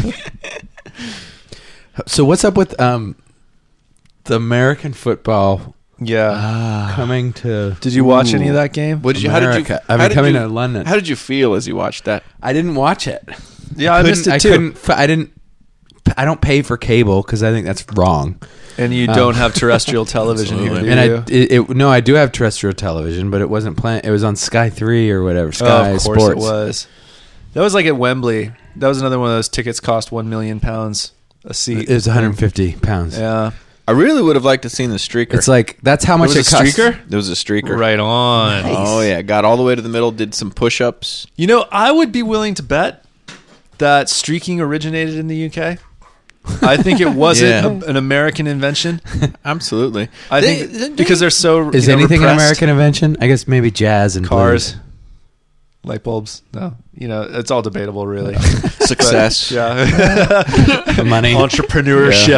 [SPEAKER 1] So what's up with um the American football
[SPEAKER 2] Yeah.
[SPEAKER 1] coming to?
[SPEAKER 2] Did you watch any of that game?
[SPEAKER 4] What did you? How did you?
[SPEAKER 1] America. I mean,
[SPEAKER 4] how did
[SPEAKER 1] coming
[SPEAKER 4] you-
[SPEAKER 1] to London.
[SPEAKER 4] How did you feel as you watched that?
[SPEAKER 1] I didn't watch it.
[SPEAKER 2] Yeah, I
[SPEAKER 1] Couldn't-
[SPEAKER 2] missed it
[SPEAKER 1] I
[SPEAKER 2] too.
[SPEAKER 1] couldn't. f- I didn't. I don't pay for cable because I think that's wrong.
[SPEAKER 2] And you
[SPEAKER 1] Um,
[SPEAKER 2] don't have terrestrial television here, do
[SPEAKER 1] And I,
[SPEAKER 2] you?
[SPEAKER 1] it, it, no, I do have terrestrial television, but it wasn't playing. It was on Sky Three or whatever.
[SPEAKER 2] Oh,
[SPEAKER 1] Sky
[SPEAKER 2] of course
[SPEAKER 1] Sports.
[SPEAKER 2] it was. That was like at Wembley. That was another one of those tickets cost one million pounds a seat.
[SPEAKER 1] It was one hundred fifty pounds.
[SPEAKER 2] Yeah.
[SPEAKER 4] I really would have liked to seen the streaker.
[SPEAKER 1] It's like that's how
[SPEAKER 4] There
[SPEAKER 1] much
[SPEAKER 4] was
[SPEAKER 1] it
[SPEAKER 4] a
[SPEAKER 1] costs.
[SPEAKER 4] streaker. There was a streaker.
[SPEAKER 2] Right on.
[SPEAKER 4] Oh yeah, got all the way to the middle. Did some push-ups.
[SPEAKER 2] You know, I would be willing to bet that streaking originated in the U K. I think it wasn't
[SPEAKER 4] Yeah.
[SPEAKER 2] a, an American invention.
[SPEAKER 4] Absolutely.
[SPEAKER 2] I
[SPEAKER 4] They-
[SPEAKER 2] think
[SPEAKER 4] they-
[SPEAKER 2] because they're so
[SPEAKER 1] Is
[SPEAKER 2] you know,
[SPEAKER 1] anything an
[SPEAKER 2] repressed.
[SPEAKER 1] American invention? I guess maybe jazz and
[SPEAKER 2] Cars.
[SPEAKER 1] blues.
[SPEAKER 2] Light bulbs? No. You know, it's all debatable, really.
[SPEAKER 4] Success.
[SPEAKER 2] Yeah.
[SPEAKER 1] The money.
[SPEAKER 2] Entrepreneurship.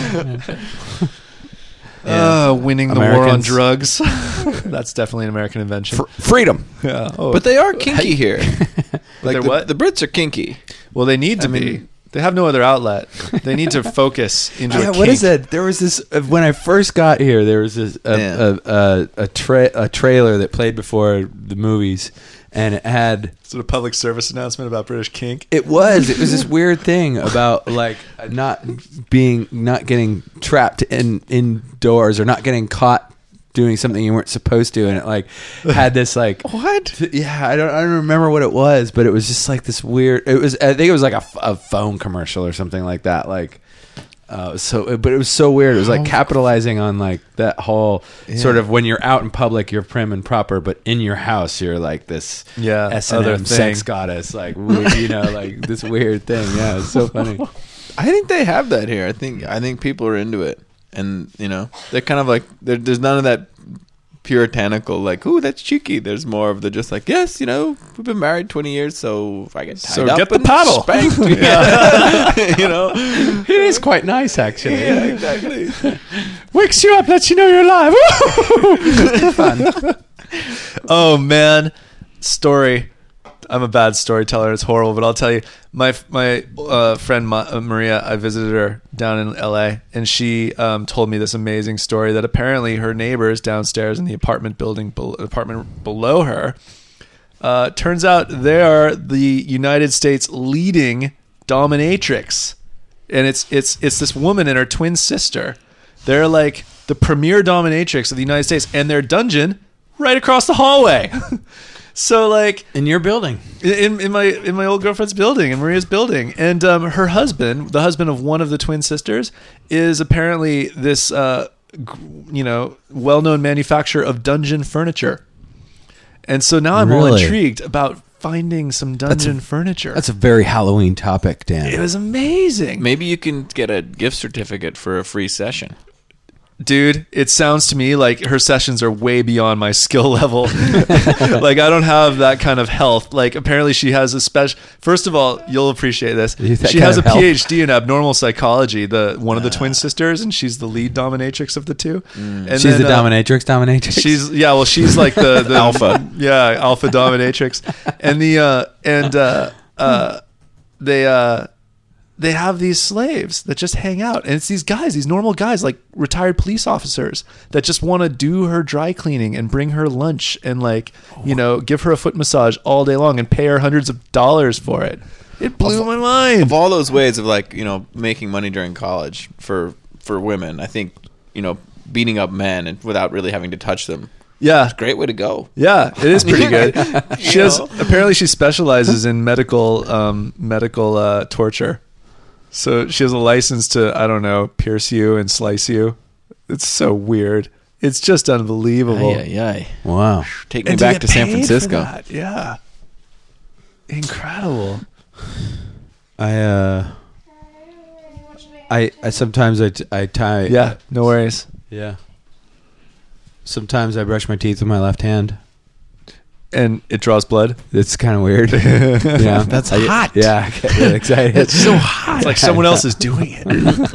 [SPEAKER 2] Uh, winning the war on
[SPEAKER 1] Americans.
[SPEAKER 2] drugs. That's definitely an American invention.
[SPEAKER 1] Fr- freedom.
[SPEAKER 2] Yeah. Oh,
[SPEAKER 4] But they are kinky here. Like
[SPEAKER 2] they're
[SPEAKER 4] the,
[SPEAKER 2] what?
[SPEAKER 4] the Brits are kinky.
[SPEAKER 2] well, they need to
[SPEAKER 4] I
[SPEAKER 2] be.
[SPEAKER 4] mean-
[SPEAKER 2] They have no other outlet. They need to focus into
[SPEAKER 1] Yeah,
[SPEAKER 2] a
[SPEAKER 1] what
[SPEAKER 2] kink.
[SPEAKER 1] is that? There was this uh, when I first got here. There was this a
[SPEAKER 4] Yeah.
[SPEAKER 1] a, a, a, tra- a trailer that played before the movies, and it had
[SPEAKER 2] Sort of public service announcement about British kink.
[SPEAKER 1] it was it was this weird thing about like not being not getting trapped in indoors or not getting caught doing something you weren't supposed to, and it like had this like
[SPEAKER 4] What?
[SPEAKER 1] yeah I don't I don't remember what it was, but it was just like this weird. It was I think it was like a, f- a phone commercial or something like that. Like Uh, so, but it was so weird. It was like capitalizing on like that whole sort of when you're out in public, you're prim and proper, but in your house, you're like this
[SPEAKER 2] Yeah,
[SPEAKER 1] S and
[SPEAKER 2] other
[SPEAKER 1] M
[SPEAKER 2] thing.
[SPEAKER 1] sex goddess, like we- you know, like this weird thing. Yeah, it's so funny.
[SPEAKER 4] I think they have that here. I think I think people are into it, and you know, they're kind of like there- there's none of that puritanical like, ooh, that's cheeky. There's more of the just like, yes, you know, we've been married twenty years, so if I get tied
[SPEAKER 2] So
[SPEAKER 4] up
[SPEAKER 2] get the
[SPEAKER 4] and
[SPEAKER 2] paddle.
[SPEAKER 4] spanked, yeah. You know,
[SPEAKER 1] It is quite nice, actually.
[SPEAKER 4] yeah, exactly.
[SPEAKER 1] Wakes you up, lets you know you're alive. Fun.
[SPEAKER 2] Oh man, story. I'm a bad storyteller. It's horrible, but I'll tell you. My my uh, friend Ma- uh, Maria, I visited her down in L A, and she um, told me this amazing story that apparently her neighbors downstairs in the apartment building, be- apartment below her, uh, turns out they are the United States leading dominatrix, and it's it's it's this woman and her twin sister. They're like the premier dominatrix of the United States, and their dungeon right across the hallway. So like
[SPEAKER 1] In your building.
[SPEAKER 2] in, in my in my old girlfriend's building, in Maria's building, and um, her husband, the husband of one of the twin sisters, is apparently this uh, g- you know well-known manufacturer of dungeon furniture. And so now I'm all
[SPEAKER 1] Really?
[SPEAKER 2] intrigued about finding some dungeon furniture.
[SPEAKER 1] That's a very Halloween topic, Dan.
[SPEAKER 2] It was amazing.
[SPEAKER 4] Maybe you can get a gift certificate for a free session.
[SPEAKER 2] Dude, it sounds to me like her sessions are way beyond my skill level. Like I don't have that kind of health. Like apparently she has a special. First of all, you'll appreciate this.
[SPEAKER 1] You- that
[SPEAKER 2] She
[SPEAKER 1] kind
[SPEAKER 2] has a
[SPEAKER 1] of health.
[SPEAKER 2] P H D in abnormal psychology. The one of the twin sisters, and she's the lead dominatrix of the two. And
[SPEAKER 1] She's
[SPEAKER 2] then,
[SPEAKER 1] the
[SPEAKER 2] uh,
[SPEAKER 1] dominatrix, dominatrix.
[SPEAKER 2] She's yeah, well, she's like the, the
[SPEAKER 4] Alpha.
[SPEAKER 2] yeah, alpha dominatrix, and the uh, and uh, uh, they uh, they have these slaves that just hang out, and it's these guys, these normal guys, like retired police officers, that just want to do her dry cleaning and bring her lunch and like you know give her a foot massage all day long and pay her hundreds of dollars for it. It blew my mind.
[SPEAKER 4] Of all those ways of like, you know, making money during college for for women, I think, you know, beating up men and without really having to touch them,
[SPEAKER 2] Yeah,
[SPEAKER 4] great way to go.
[SPEAKER 2] yeah, it is pretty good. She
[SPEAKER 4] You
[SPEAKER 2] has
[SPEAKER 4] know?
[SPEAKER 2] apparently she specializes in medical um, medical uh, torture. So she has a license to, I don't know, pierce you and slice you. It's so weird. It's just unbelievable.
[SPEAKER 4] Yeah, yeah.
[SPEAKER 1] wow.
[SPEAKER 4] Take me
[SPEAKER 2] And to
[SPEAKER 4] back
[SPEAKER 2] get
[SPEAKER 4] to San
[SPEAKER 2] paid for
[SPEAKER 4] Francisco.
[SPEAKER 2] that, yeah. Incredible.
[SPEAKER 1] I uh, I I sometimes I t- I tie
[SPEAKER 2] Yeah, no worries.
[SPEAKER 1] yeah. Sometimes I brush my teeth with my left hand.
[SPEAKER 2] And it draws blood.
[SPEAKER 1] It's kind of weird. Yeah,
[SPEAKER 4] That's
[SPEAKER 1] I-
[SPEAKER 4] hot.
[SPEAKER 1] Yeah, I get really excited. It's so hot.
[SPEAKER 2] It's like someone else is doing it.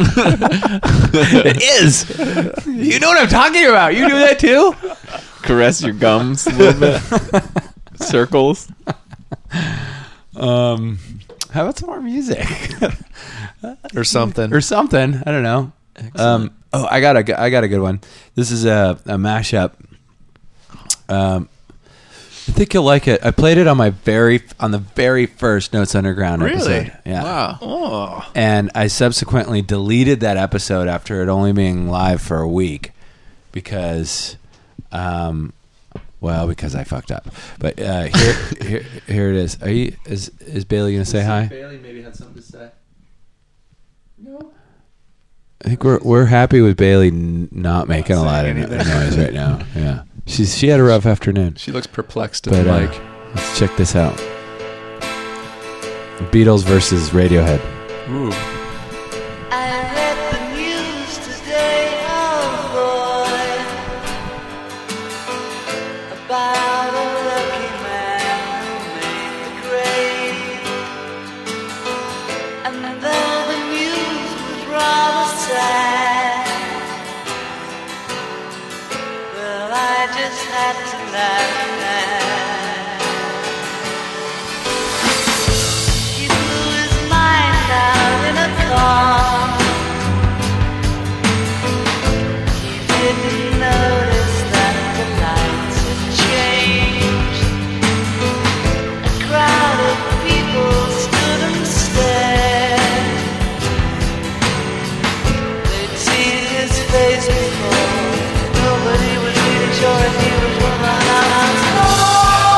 [SPEAKER 1] It is. You know what I'm talking about. You do that too.
[SPEAKER 4] Caress your gums a little bit. Circles.
[SPEAKER 1] Um, how about some more music
[SPEAKER 2] Or something.
[SPEAKER 1] or something? I don't know. Um, oh, I got a I got a good one. This is a, a mashup. Um, I think you'll like it. I played it on my very on the very first Notes Underground
[SPEAKER 2] Really?
[SPEAKER 1] episode. Yeah.
[SPEAKER 4] Wow.
[SPEAKER 2] Oh.
[SPEAKER 1] And I subsequently deleted that episode after it only being live for a week because, um, well, because I fucked up. But uh, here, here, here it is. Are you? Is is Bailey gonna say hi?
[SPEAKER 2] Bailey maybe had something to say. No.
[SPEAKER 1] I think we're we're happy with Bailey n- not making a lot of
[SPEAKER 2] saying
[SPEAKER 1] no-
[SPEAKER 2] anything.
[SPEAKER 1] noise right now. Yeah, she's she had a rough afternoon.
[SPEAKER 2] She looks perplexed at
[SPEAKER 1] But
[SPEAKER 2] the
[SPEAKER 1] uh,
[SPEAKER 2] mic.
[SPEAKER 1] let's check this out. Beatles versus Radiohead.
[SPEAKER 2] Ooh.
[SPEAKER 10] I read the news today, oh boy, about a lucky man who made the grade. And though the news was rather sad, well, I just had to laugh. He blew his mind out in a car. He didn't notice that the lights had changed. A crowd of people stood and stared. They'd seen his face before. Nobody was really sure if he was one or not.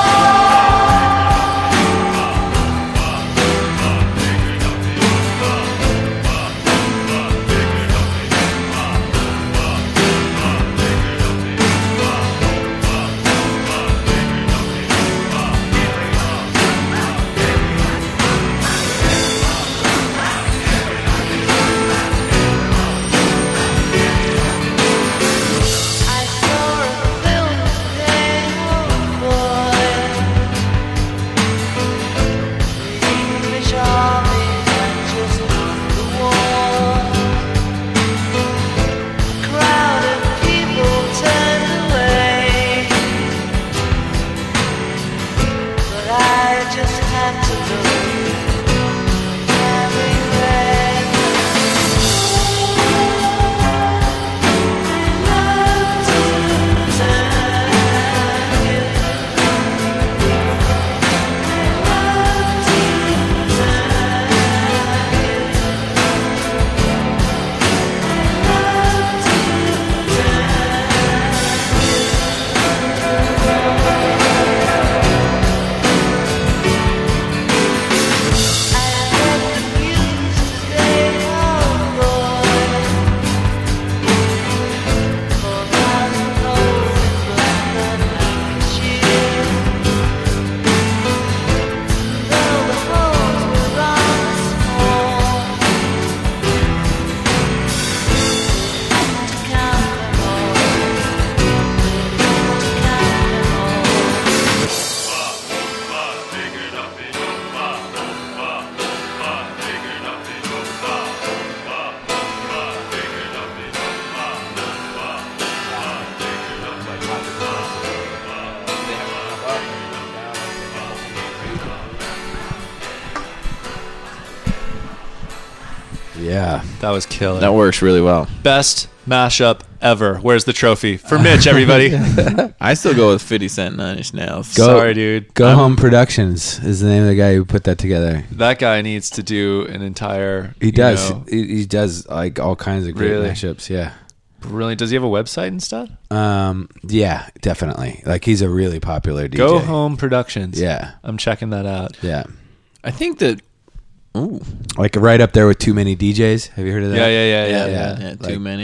[SPEAKER 1] Yeah.
[SPEAKER 2] That was killer.
[SPEAKER 4] That works really well.
[SPEAKER 2] Best mashup ever. Where's the trophy for Mitch? Everybody.
[SPEAKER 4] I still go with fifty Cent, Nine Inch Nails.
[SPEAKER 1] Go-
[SPEAKER 2] Sorry, dude.
[SPEAKER 1] Go
[SPEAKER 2] I'm-
[SPEAKER 1] Home Productions is the name of the guy who put that together.
[SPEAKER 2] That guy needs to do an entire.
[SPEAKER 1] He
[SPEAKER 2] you
[SPEAKER 1] does.
[SPEAKER 2] know,
[SPEAKER 1] He, he does like all kinds of great
[SPEAKER 2] Really?
[SPEAKER 1] mashups. Yeah.
[SPEAKER 2] brilliant. Does he have a website and stuff?
[SPEAKER 1] Um. Yeah. Definitely. Like he's a really popular D J.
[SPEAKER 2] Go Home Productions.
[SPEAKER 1] Yeah.
[SPEAKER 2] I'm checking that out.
[SPEAKER 1] Yeah.
[SPEAKER 4] I think that. Ooh.
[SPEAKER 1] Like right up there with Too Many D Js. Have you heard of that?
[SPEAKER 2] Yeah, yeah, yeah, yeah,
[SPEAKER 1] yeah.
[SPEAKER 4] Yeah, too
[SPEAKER 1] Like-
[SPEAKER 4] many.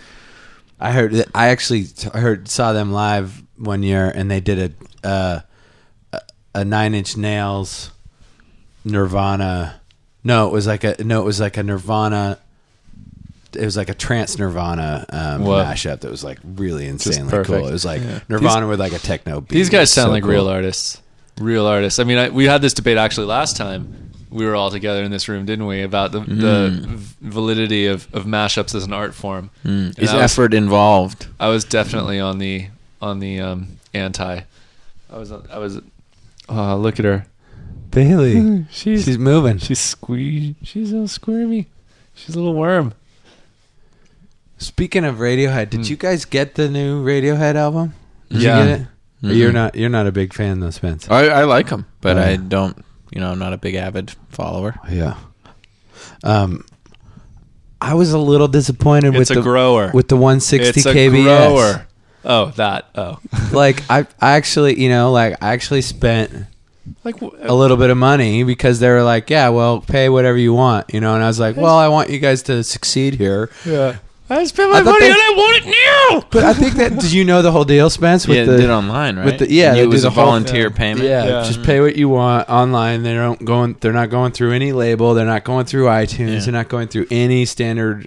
[SPEAKER 1] I heard that. I actually t- heard saw them live one year, and they did a uh, a, a Nine Inch Nails, Nirvana. No, it was like a no, it was like a Nirvana. It was like a trance Nirvana um,
[SPEAKER 2] What?
[SPEAKER 1] mashup that was like really
[SPEAKER 2] Just
[SPEAKER 1] insanely
[SPEAKER 2] perfect.
[SPEAKER 1] cool. It was like
[SPEAKER 2] Yeah.
[SPEAKER 1] Nirvana with like a techno beat.
[SPEAKER 2] These
[SPEAKER 1] It
[SPEAKER 2] guys
[SPEAKER 1] was
[SPEAKER 2] sound
[SPEAKER 1] so
[SPEAKER 2] like
[SPEAKER 1] cool.
[SPEAKER 2] real artists. Real artists. I mean, I, we had this debate actually last time we were all together in this room, didn't we? About the, the v- validity of, of mashups as an art form.
[SPEAKER 4] Mm.
[SPEAKER 2] And
[SPEAKER 4] Is
[SPEAKER 2] I was-
[SPEAKER 4] effort involved?
[SPEAKER 2] I was definitely on the on the um, anti. I was I was. Oh, look at her,
[SPEAKER 1] Bailey.
[SPEAKER 2] she's
[SPEAKER 1] She's moving.
[SPEAKER 2] she's squeeze. She's so squirmy. She's a little worm.
[SPEAKER 1] Speaking of Radiohead, did
[SPEAKER 2] Mm.
[SPEAKER 1] you guys get the new Radiohead album? Did
[SPEAKER 2] Yeah.
[SPEAKER 1] you get it? Or
[SPEAKER 4] Mhm.
[SPEAKER 1] You're not. You're not a big fan though, Spence.
[SPEAKER 4] I, I like them, but
[SPEAKER 1] Oh,
[SPEAKER 4] I
[SPEAKER 1] yeah.
[SPEAKER 4] don't. You know, I'm not a big avid follower.
[SPEAKER 1] Yeah. Um, I was a little disappointed
[SPEAKER 2] It's
[SPEAKER 1] with
[SPEAKER 2] a
[SPEAKER 1] the
[SPEAKER 2] grower.
[SPEAKER 1] with the one sixty
[SPEAKER 2] It's a
[SPEAKER 1] K B S.
[SPEAKER 2] grower. Oh, that. Oh,
[SPEAKER 1] Like I, I actually, you know, like I actually spent
[SPEAKER 2] like
[SPEAKER 1] a little bit of money because they were like, yeah, well, pay whatever you want, you know, and I was like, well, I want you guys to succeed here.
[SPEAKER 2] yeah. I spent
[SPEAKER 1] I
[SPEAKER 2] my
[SPEAKER 1] thought
[SPEAKER 2] money
[SPEAKER 1] they-
[SPEAKER 2] and I want it now.
[SPEAKER 1] But I think that did you know the whole deal, Spence? With
[SPEAKER 4] yeah,
[SPEAKER 1] the
[SPEAKER 4] did it online, right?
[SPEAKER 1] with the- yeah, they
[SPEAKER 4] it
[SPEAKER 1] do
[SPEAKER 4] was
[SPEAKER 1] the
[SPEAKER 4] a
[SPEAKER 1] whole-
[SPEAKER 4] volunteer
[SPEAKER 2] yeah.
[SPEAKER 4] payment.
[SPEAKER 1] Yeah,
[SPEAKER 2] Yeah.
[SPEAKER 1] just pay what you want online. They don't going. They're not going through any label. They're not going through iTunes.
[SPEAKER 4] Yeah.
[SPEAKER 1] They're not going through any standard,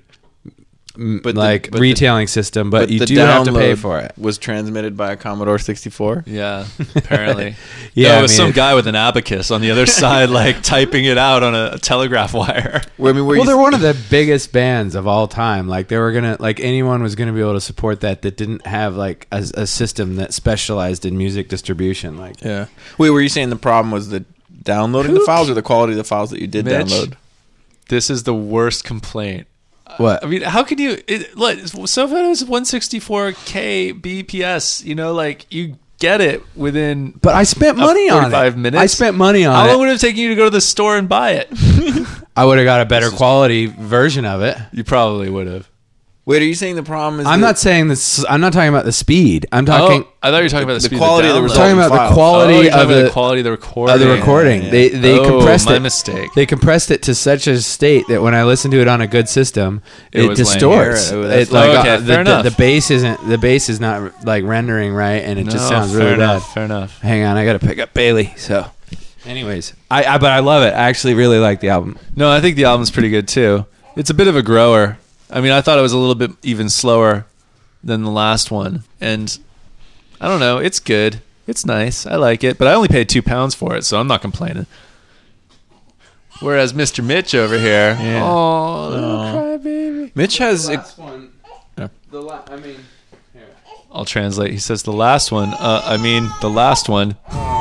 [SPEAKER 1] m-
[SPEAKER 4] But the-
[SPEAKER 1] like
[SPEAKER 4] but the-
[SPEAKER 1] retailing system. But, you
[SPEAKER 4] the
[SPEAKER 1] do have to pay
[SPEAKER 4] download
[SPEAKER 1] for it.
[SPEAKER 4] Was transmitted by a Commodore sixty-four.
[SPEAKER 2] Yeah, apparently.
[SPEAKER 1] Yeah,
[SPEAKER 2] no,
[SPEAKER 1] I
[SPEAKER 2] it was
[SPEAKER 1] mean,
[SPEAKER 2] some
[SPEAKER 1] it-
[SPEAKER 2] guy with an abacus on the other side, like typing it out on a, a telegraph wire.
[SPEAKER 4] Where, I mean, where
[SPEAKER 1] Well,
[SPEAKER 4] you,
[SPEAKER 1] they're one of the biggest bands of all time. Like they were gonna, like anyone was gonna be able to support that that didn't have like a, a system that specialized in music distribution. Like,
[SPEAKER 4] yeah. Wait, were you saying the problem was the downloading the
[SPEAKER 2] Who
[SPEAKER 4] files or the quality of the files that you did
[SPEAKER 2] Mitch,
[SPEAKER 4] download?
[SPEAKER 2] This is the worst complaint.
[SPEAKER 1] what?
[SPEAKER 2] I mean, how could you? It, look, Sofoto's one sixty-four K B P S. You know, like you get it within.
[SPEAKER 1] But I spent money on it.
[SPEAKER 2] forty-five minutes.
[SPEAKER 1] I spent money on
[SPEAKER 2] How
[SPEAKER 1] it.
[SPEAKER 2] long would it have taken you to go to the store and buy it?
[SPEAKER 1] I would have got a better quality version of it.
[SPEAKER 2] You probably would have.
[SPEAKER 4] Wait, are you saying the problem is
[SPEAKER 1] I'm
[SPEAKER 4] the-
[SPEAKER 1] not saying this. I'm not talking about the speed. I'm talking.
[SPEAKER 2] Oh, I thought you were talking about the,
[SPEAKER 4] the
[SPEAKER 2] speed
[SPEAKER 4] quality of
[SPEAKER 2] of
[SPEAKER 4] the
[SPEAKER 2] the
[SPEAKER 1] I'm talking
[SPEAKER 4] resulting
[SPEAKER 1] about the
[SPEAKER 4] files.
[SPEAKER 1] quality
[SPEAKER 2] Oh, you're talking
[SPEAKER 1] of
[SPEAKER 2] about
[SPEAKER 1] the,
[SPEAKER 2] the quality of the recording.
[SPEAKER 1] of the recording.
[SPEAKER 4] Yeah, yeah.
[SPEAKER 1] They they
[SPEAKER 2] Oh,
[SPEAKER 1] compressed
[SPEAKER 2] my
[SPEAKER 1] it.
[SPEAKER 2] mistake.
[SPEAKER 1] They compressed it to such a state that when I listen to it on a good system,
[SPEAKER 2] It
[SPEAKER 1] it,
[SPEAKER 2] was lame.
[SPEAKER 1] distorts.
[SPEAKER 4] Yeah, that's-
[SPEAKER 1] It, like,
[SPEAKER 2] Oh, okay,
[SPEAKER 1] uh,
[SPEAKER 2] fair
[SPEAKER 1] the,
[SPEAKER 2] enough.
[SPEAKER 1] the, the bass isn't. The bass is not like rendering right, and it just
[SPEAKER 2] No,
[SPEAKER 1] sounds
[SPEAKER 2] fair
[SPEAKER 1] really
[SPEAKER 2] enough,
[SPEAKER 1] bad.
[SPEAKER 2] Fair enough.
[SPEAKER 1] Hang on, I got to pick up Bailey. So, anyways, I, I but I love it. I actually really like the album.
[SPEAKER 2] No, I think the album's pretty good too. It's a bit of a grower. I mean, I thought it was a little bit even slower than the last one, and I don't know. It's good. It's nice. I like it, but I only paid two pounds for it, so I'm not complaining. Whereas Mister Mitch over here,
[SPEAKER 4] Yeah.
[SPEAKER 2] oh, little
[SPEAKER 4] Oh.
[SPEAKER 2] crybaby.
[SPEAKER 4] Mitch has.
[SPEAKER 1] one.
[SPEAKER 4] Yeah.
[SPEAKER 1] The la- I mean,
[SPEAKER 2] I'll translate. He says the last one. Uh, I mean, the last one.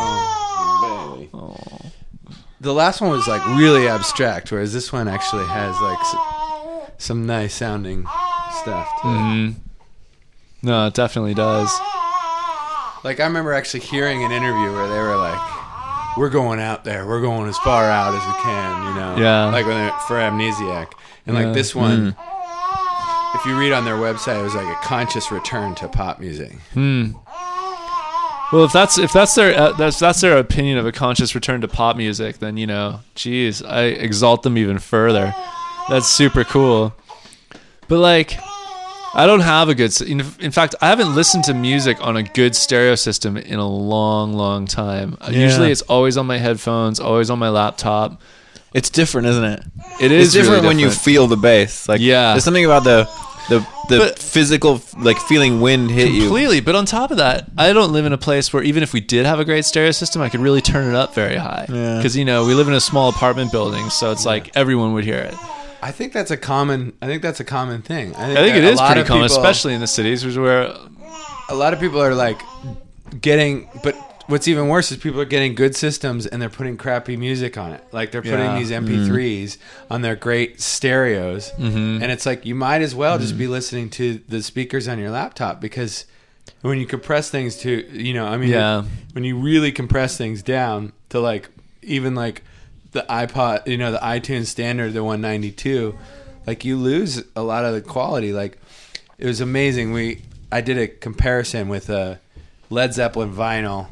[SPEAKER 1] the last one was like really abstract, whereas this one actually has like s- some nice sounding stuff. To it.
[SPEAKER 2] Mm. No, it definitely does.
[SPEAKER 1] Like I remember actually hearing an interview where they were like, "We're going out there. We're going as far out as we can." You know,
[SPEAKER 2] Yeah.
[SPEAKER 1] Like when they for Amnesiac, and
[SPEAKER 2] Yeah.
[SPEAKER 1] like this one, if you read on their website, it was like a conscious return to pop music.
[SPEAKER 2] Hmm. Well, if that's if that's their uh, that's that's their opinion of a conscious return to pop music, then you know, geez, I exalt them even further. That's super cool. But like, I don't have a good. s- In, in fact, I haven't listened to music on a good stereo system in a long, long time. Uh,
[SPEAKER 4] Yeah.
[SPEAKER 2] Usually, it's always on my headphones, always on my laptop.
[SPEAKER 4] It's different, isn't it?
[SPEAKER 2] It is
[SPEAKER 4] It's different
[SPEAKER 2] really
[SPEAKER 4] when you
[SPEAKER 2] different.
[SPEAKER 4] feel the bass. Like,
[SPEAKER 2] Yeah.
[SPEAKER 4] there's something about the the the
[SPEAKER 2] But-
[SPEAKER 4] physical, like feeling wind hit you.
[SPEAKER 2] Completely, but on top of that, I don't live in a place where even if we did have a great stereo system, I could really turn it up very high.
[SPEAKER 4] Yeah.
[SPEAKER 2] Because you know we live in a small apartment building, so it's like everyone would hear it.
[SPEAKER 1] I think that's a common. I think that's a common thing.
[SPEAKER 2] I think it
[SPEAKER 1] that a
[SPEAKER 2] is
[SPEAKER 1] lot
[SPEAKER 2] pretty
[SPEAKER 1] of
[SPEAKER 2] common,
[SPEAKER 1] people-
[SPEAKER 2] especially in the cities, which is where
[SPEAKER 1] a lot of people are like getting, but what's even worse is people are getting good systems and they're putting crappy music on it. Like they're putting
[SPEAKER 2] Yeah.
[SPEAKER 1] these M P threes
[SPEAKER 4] Mm-hmm.
[SPEAKER 1] on their great stereos,
[SPEAKER 2] Mhm.
[SPEAKER 1] and it's like you might as well
[SPEAKER 4] Mm-hmm.
[SPEAKER 1] just be listening to the speakers on your laptop, because when you compress things to, you know, I mean,
[SPEAKER 2] Yeah.
[SPEAKER 1] when you really compress things down to like even like the iPod, you know, the iTunes standard, the one ninety-two, like you lose a lot of the quality. Like it was amazing. We I did a comparison with a Led Zeppelin vinyl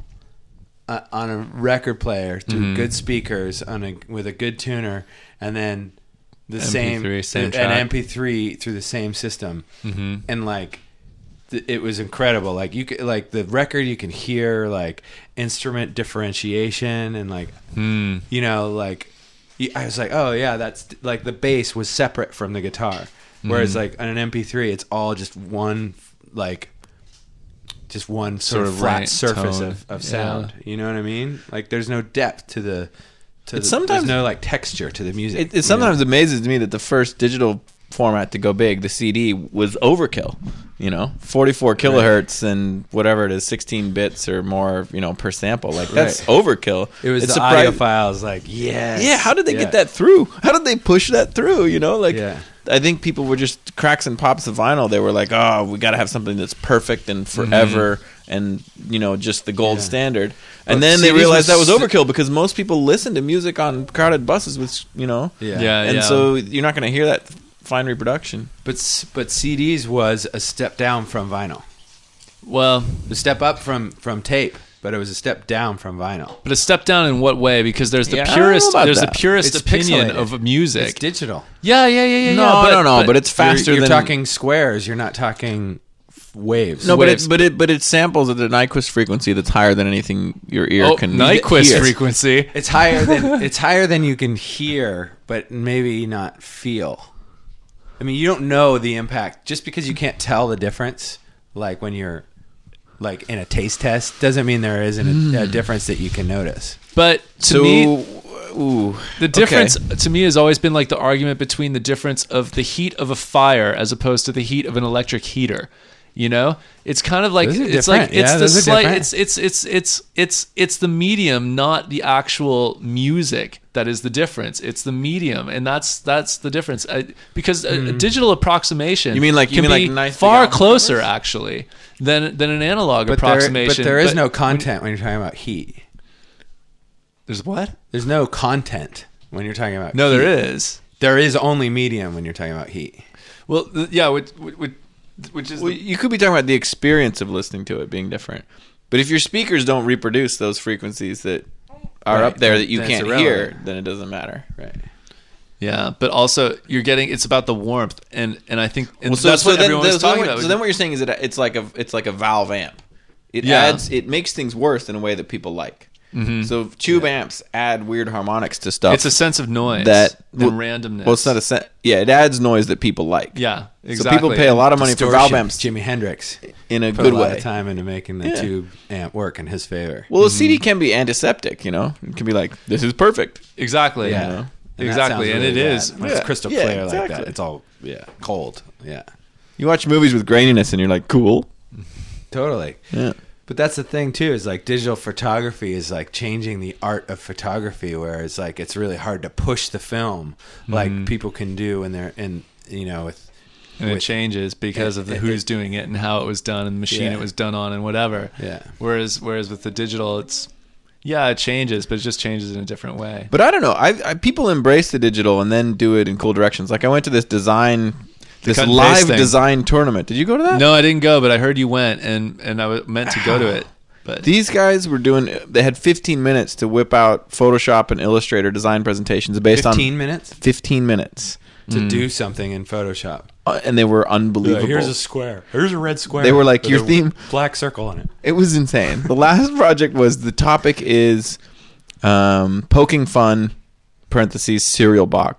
[SPEAKER 1] uh, on a record player through
[SPEAKER 2] Mhm.
[SPEAKER 1] good speakers on a with a good tuner, and then the
[SPEAKER 2] M P three,
[SPEAKER 1] same,
[SPEAKER 2] same
[SPEAKER 1] an
[SPEAKER 2] track.
[SPEAKER 1] M P three through the same system,
[SPEAKER 2] Mhm.
[SPEAKER 1] and like th- it was incredible. Like you could, like the record, you can hear like instrument differentiation and like
[SPEAKER 2] Hmm.
[SPEAKER 1] you know like y- I was like, oh yeah, that's like the bass was separate from the guitar, whereas
[SPEAKER 2] Mhm.
[SPEAKER 1] like on an M P three, it's all just one like. Just one sort,
[SPEAKER 2] Sort
[SPEAKER 1] of
[SPEAKER 2] of
[SPEAKER 1] flat
[SPEAKER 2] right
[SPEAKER 1] surface
[SPEAKER 2] tone.
[SPEAKER 1] of, of
[SPEAKER 2] Yeah.
[SPEAKER 1] sound. You know what I mean? Like there's no depth to the. To
[SPEAKER 4] It's
[SPEAKER 1] the,
[SPEAKER 4] sometimes-
[SPEAKER 1] there's no like texture to the music.
[SPEAKER 4] It, it
[SPEAKER 1] you
[SPEAKER 4] sometimes
[SPEAKER 1] know?
[SPEAKER 4] amazes me that the first digital format to go big, the C D, was overkill. You know, forty-four kilohertz and whatever it is, sixteen bits or more, you know, per sample. Like that's
[SPEAKER 1] Right.
[SPEAKER 4] overkill.
[SPEAKER 1] It was
[SPEAKER 4] It's
[SPEAKER 1] the
[SPEAKER 4] surpri-
[SPEAKER 1] audiophiles. Like yes.
[SPEAKER 4] Yeah, how did they
[SPEAKER 1] Yeah.
[SPEAKER 4] get that through? How did they push that through? You know, like
[SPEAKER 1] Yeah.
[SPEAKER 4] I think people were just cracks and pops of vinyl. They were like, oh, we got to have something that's perfect and forever, and you know, just the gold
[SPEAKER 1] Yeah.
[SPEAKER 4] standard. And
[SPEAKER 1] But
[SPEAKER 4] then they
[SPEAKER 1] C Ds
[SPEAKER 4] realized that was
[SPEAKER 1] was-
[SPEAKER 4] overkill because most people listen to music on crowded buses, with you know,
[SPEAKER 1] Yeah.
[SPEAKER 2] Yeah,
[SPEAKER 4] and
[SPEAKER 2] yeah.
[SPEAKER 4] so you're not going to hear that fine reproduction.
[SPEAKER 1] But s- but C Ds was a step down from vinyl.
[SPEAKER 2] Well,
[SPEAKER 1] A step up from from tape, but it was a step down from vinyl.
[SPEAKER 2] but a step down in what way? Because there's the
[SPEAKER 4] Yeah, I don't know
[SPEAKER 2] purest,
[SPEAKER 4] about
[SPEAKER 2] there's
[SPEAKER 4] that.
[SPEAKER 2] the purest
[SPEAKER 1] It's
[SPEAKER 2] opinion
[SPEAKER 1] pixelated.
[SPEAKER 2] of music.
[SPEAKER 1] It's digital.
[SPEAKER 2] yeah, yeah, yeah, yeah.
[SPEAKER 4] No,
[SPEAKER 2] yeah, but,
[SPEAKER 4] no, no, but, it's faster
[SPEAKER 1] You're, you're
[SPEAKER 4] than
[SPEAKER 1] talking squares. You're not talking f- waves.
[SPEAKER 4] no, but
[SPEAKER 2] waves.
[SPEAKER 4] it, but it but it samples at a Nyquist frequency that's higher than anything your ear
[SPEAKER 2] oh,
[SPEAKER 4] can
[SPEAKER 2] Nyquist
[SPEAKER 4] hear.
[SPEAKER 2] frequency.
[SPEAKER 1] It's higher than it's higher than you can hear, but maybe not feel. I mean, you don't know the impact just because you can't tell the difference. Like when you're like in a taste test, doesn't mean there isn't a, a difference that you can notice.
[SPEAKER 2] But to
[SPEAKER 4] So,
[SPEAKER 2] me,
[SPEAKER 4] ooh,
[SPEAKER 2] the difference to me has always been like the argument between the difference of the heat of a fire as opposed to the heat of an electric heater. You know, it's kind of like
[SPEAKER 1] Those are
[SPEAKER 2] it's like
[SPEAKER 1] different.
[SPEAKER 2] it's
[SPEAKER 1] Yeah,
[SPEAKER 2] the
[SPEAKER 1] those are
[SPEAKER 2] slight.
[SPEAKER 1] different.
[SPEAKER 2] It's it's it's it's it's it's the medium, not the actual music. That is the difference. It's the medium, and that's that's the difference. I, because a, a digital approximation,
[SPEAKER 4] Mm-hmm. You mean like- you
[SPEAKER 2] can
[SPEAKER 4] mean
[SPEAKER 2] be
[SPEAKER 4] like nice big
[SPEAKER 2] far
[SPEAKER 4] album
[SPEAKER 2] closer
[SPEAKER 4] covers?
[SPEAKER 2] actually than than an analog
[SPEAKER 1] But there,
[SPEAKER 2] approximation.
[SPEAKER 1] but there is
[SPEAKER 2] But
[SPEAKER 1] no
[SPEAKER 2] when-
[SPEAKER 1] content when you're talking about heat.
[SPEAKER 2] There's what?
[SPEAKER 1] There's no content when you're talking about.
[SPEAKER 2] No,
[SPEAKER 1] heat.
[SPEAKER 2] there is.
[SPEAKER 1] There is only medium when you're talking about heat.
[SPEAKER 2] Well, th- yeah, which, which, which is
[SPEAKER 4] Well,
[SPEAKER 2] the,
[SPEAKER 4] you could be talking about the experience of listening to it being different. But if your speakers don't reproduce those frequencies that are
[SPEAKER 1] Right,
[SPEAKER 4] up there
[SPEAKER 1] then-
[SPEAKER 4] that you
[SPEAKER 1] then it's
[SPEAKER 4] can't
[SPEAKER 1] irrelevant.
[SPEAKER 4] hear, then it doesn't matter.
[SPEAKER 1] Right.
[SPEAKER 2] yeah, but also you're getting it's about the warmth, and and I think and
[SPEAKER 4] Well, so,
[SPEAKER 2] that's
[SPEAKER 4] so
[SPEAKER 2] what
[SPEAKER 4] then,
[SPEAKER 2] everyone
[SPEAKER 4] so
[SPEAKER 2] was
[SPEAKER 4] then
[SPEAKER 2] talking
[SPEAKER 4] what,
[SPEAKER 2] about.
[SPEAKER 4] so then what you're saying is that it's like a it's like a valve amp. It
[SPEAKER 2] Yeah.
[SPEAKER 4] adds it makes things worse in a way that people like.
[SPEAKER 2] Mhm.
[SPEAKER 4] So tube amps add weird harmonics to stuff.
[SPEAKER 2] It's a sense of noise
[SPEAKER 4] that
[SPEAKER 2] and
[SPEAKER 4] well,
[SPEAKER 2] randomness.
[SPEAKER 4] Well, it's not a sen- yeah. It adds noise that people like.
[SPEAKER 2] Yeah,
[SPEAKER 4] So
[SPEAKER 2] exactly.
[SPEAKER 4] people pay a lot of money for
[SPEAKER 1] Distortion.
[SPEAKER 4] valve amps
[SPEAKER 1] Jimi Hendrix
[SPEAKER 4] in a
[SPEAKER 1] put
[SPEAKER 4] good
[SPEAKER 1] a lot
[SPEAKER 4] way.
[SPEAKER 1] of time into making the
[SPEAKER 4] Yeah.
[SPEAKER 1] tube amp work in his favor.
[SPEAKER 4] Well, a C D can be antiseptic. You know, it can be like this is perfect.
[SPEAKER 2] exactly.
[SPEAKER 1] Yeah.
[SPEAKER 4] You know?
[SPEAKER 1] And that
[SPEAKER 2] exactly,
[SPEAKER 1] sounds
[SPEAKER 2] and
[SPEAKER 1] really
[SPEAKER 2] it
[SPEAKER 1] bad.
[SPEAKER 2] is.
[SPEAKER 1] When it's
[SPEAKER 4] Yeah.
[SPEAKER 1] crystal
[SPEAKER 4] Yeah,
[SPEAKER 1] clear like
[SPEAKER 4] exactly.
[SPEAKER 1] that. It's all yeah cold. Yeah,
[SPEAKER 4] You watch movies with graininess and you're like, cool.
[SPEAKER 1] totally.
[SPEAKER 4] Yeah.
[SPEAKER 1] But that's the thing too, is like digital photography is like changing the art of photography, where it's like it's really hard to push the film like
[SPEAKER 2] Mhm.
[SPEAKER 1] people can do when they're in, you know, with
[SPEAKER 2] And it
[SPEAKER 1] with-
[SPEAKER 2] changes because of the
[SPEAKER 1] it-
[SPEAKER 2] who's
[SPEAKER 1] it-
[SPEAKER 2] doing it and how it was done and the machine
[SPEAKER 1] Yeah.
[SPEAKER 2] it was done on and whatever.
[SPEAKER 1] Yeah.
[SPEAKER 2] Whereas whereas with the digital, it's yeah, it changes, but it just changes in a different way.
[SPEAKER 4] But I don't know. I, I people embrace the digital and then do it in cool directions. Like I went to this design, this
[SPEAKER 2] cut and paste
[SPEAKER 4] live
[SPEAKER 2] thing.
[SPEAKER 4] design tournament. Did you go to that?
[SPEAKER 2] No, I didn't go, but I heard you went, and and I was meant to go to it. But
[SPEAKER 4] These guys were doing. They had fifteen minutes to whip out Photoshop and Illustrator design presentations based
[SPEAKER 1] fifteen
[SPEAKER 4] on
[SPEAKER 1] minutes
[SPEAKER 4] fifteen minutes,
[SPEAKER 1] to do something in Photoshop.
[SPEAKER 4] Uh, and they were unbelievable.
[SPEAKER 1] Here's a square. Here's a red square.
[SPEAKER 4] They were like,
[SPEAKER 1] with
[SPEAKER 4] your
[SPEAKER 1] a
[SPEAKER 4] theme-
[SPEAKER 1] black circle on it.
[SPEAKER 4] It was insane. The last project was the topic is um, poking fun, parentheses cereal box,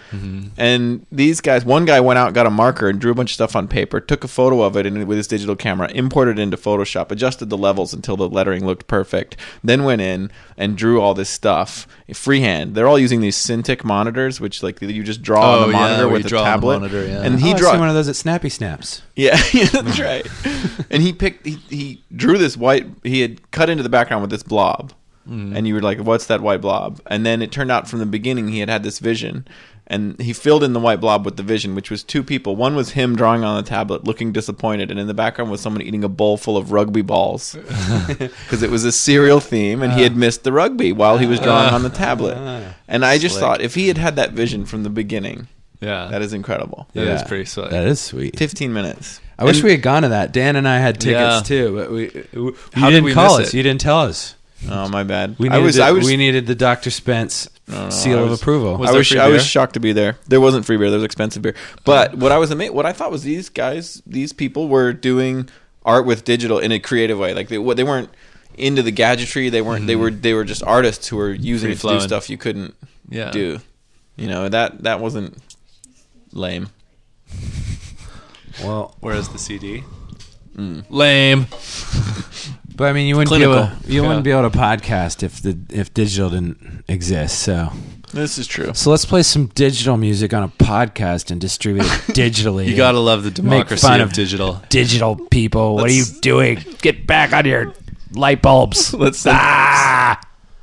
[SPEAKER 4] And these guys, one guy went out, got a marker, and drew a bunch of stuff on paper, took a photo of it and with his digital camera, imported it into Photoshop, adjusted the levels until the lettering looked perfect, then went in and drew all this stuff freehand. They're all using these Cintiq monitors, which like you just draw
[SPEAKER 2] Oh,
[SPEAKER 4] on the
[SPEAKER 2] yeah,
[SPEAKER 4] monitor
[SPEAKER 2] where
[SPEAKER 4] with
[SPEAKER 2] you
[SPEAKER 4] a
[SPEAKER 2] draw on the
[SPEAKER 4] tablet.
[SPEAKER 2] monitor, yeah.
[SPEAKER 4] And
[SPEAKER 1] Oh,
[SPEAKER 4] he
[SPEAKER 1] I
[SPEAKER 4] drew
[SPEAKER 1] see one of those at Snappy Snaps.
[SPEAKER 4] Yeah, yeah, that's right. And he picked, he, he drew this white, he had cut into the background with this blob. Mm. And you were like, what's that white blob? And then it turned out from the beginning he had had this vision. And he filled in the white blob with the vision, which was two people. One was him drawing on the tablet, looking disappointed. And in the background was someone eating a bowl full of rugby balls. Because it was a serial theme, and he had missed the rugby while he was drawing on the tablet. And I just
[SPEAKER 2] Slick.
[SPEAKER 4] thought, if he had had that vision from the beginning,
[SPEAKER 2] Yeah.
[SPEAKER 4] that is incredible.
[SPEAKER 2] That
[SPEAKER 1] Yeah.
[SPEAKER 2] is pretty sweet.
[SPEAKER 1] That is sweet.
[SPEAKER 4] fifteen minutes.
[SPEAKER 1] I wish
[SPEAKER 4] And-
[SPEAKER 1] we had gone to that. Dan and I had tickets
[SPEAKER 2] Yeah.
[SPEAKER 1] too, but we you
[SPEAKER 2] How did
[SPEAKER 1] didn't
[SPEAKER 2] we
[SPEAKER 1] call
[SPEAKER 2] miss
[SPEAKER 1] us.
[SPEAKER 2] it?
[SPEAKER 1] You didn't tell us.
[SPEAKER 4] Oh, my bad.
[SPEAKER 1] We
[SPEAKER 4] I
[SPEAKER 1] needed
[SPEAKER 4] was,
[SPEAKER 1] the,
[SPEAKER 4] I was,
[SPEAKER 1] we needed the Doctor Spence
[SPEAKER 4] no,
[SPEAKER 1] seal
[SPEAKER 4] I
[SPEAKER 1] of
[SPEAKER 4] was-
[SPEAKER 1] approval.
[SPEAKER 2] Was
[SPEAKER 4] I
[SPEAKER 2] there
[SPEAKER 4] was
[SPEAKER 2] free
[SPEAKER 4] I was
[SPEAKER 2] beer?
[SPEAKER 4] shocked to be there. There wasn't free beer. There was expensive beer. But what I was amazed, what I thought was these guys, these people were doing art with digital in a creative way. Like they what they weren't into the gadgetry. They weren't. They were they were just artists who were using it to do
[SPEAKER 2] Free-flowing.
[SPEAKER 4] stuff you couldn't
[SPEAKER 2] Yeah.
[SPEAKER 4] do. You know that that wasn't lame.
[SPEAKER 1] Well,
[SPEAKER 2] Whereas the C D, lame.
[SPEAKER 1] but I mean, you wouldn't
[SPEAKER 2] Clinical.
[SPEAKER 1] be able you
[SPEAKER 2] Yeah.
[SPEAKER 1] wouldn't be able to podcast if the if digital didn't exist. So
[SPEAKER 4] This is true.
[SPEAKER 1] so let's play some digital music on a podcast and distribute it digitally.
[SPEAKER 2] You gotta love the
[SPEAKER 1] Make
[SPEAKER 2] democracy
[SPEAKER 1] fun
[SPEAKER 2] of,
[SPEAKER 1] of
[SPEAKER 2] digital.
[SPEAKER 1] digital people. What are you
[SPEAKER 2] Let's-
[SPEAKER 1] doing? Get back on your light bulbs.
[SPEAKER 4] Let's
[SPEAKER 1] ah!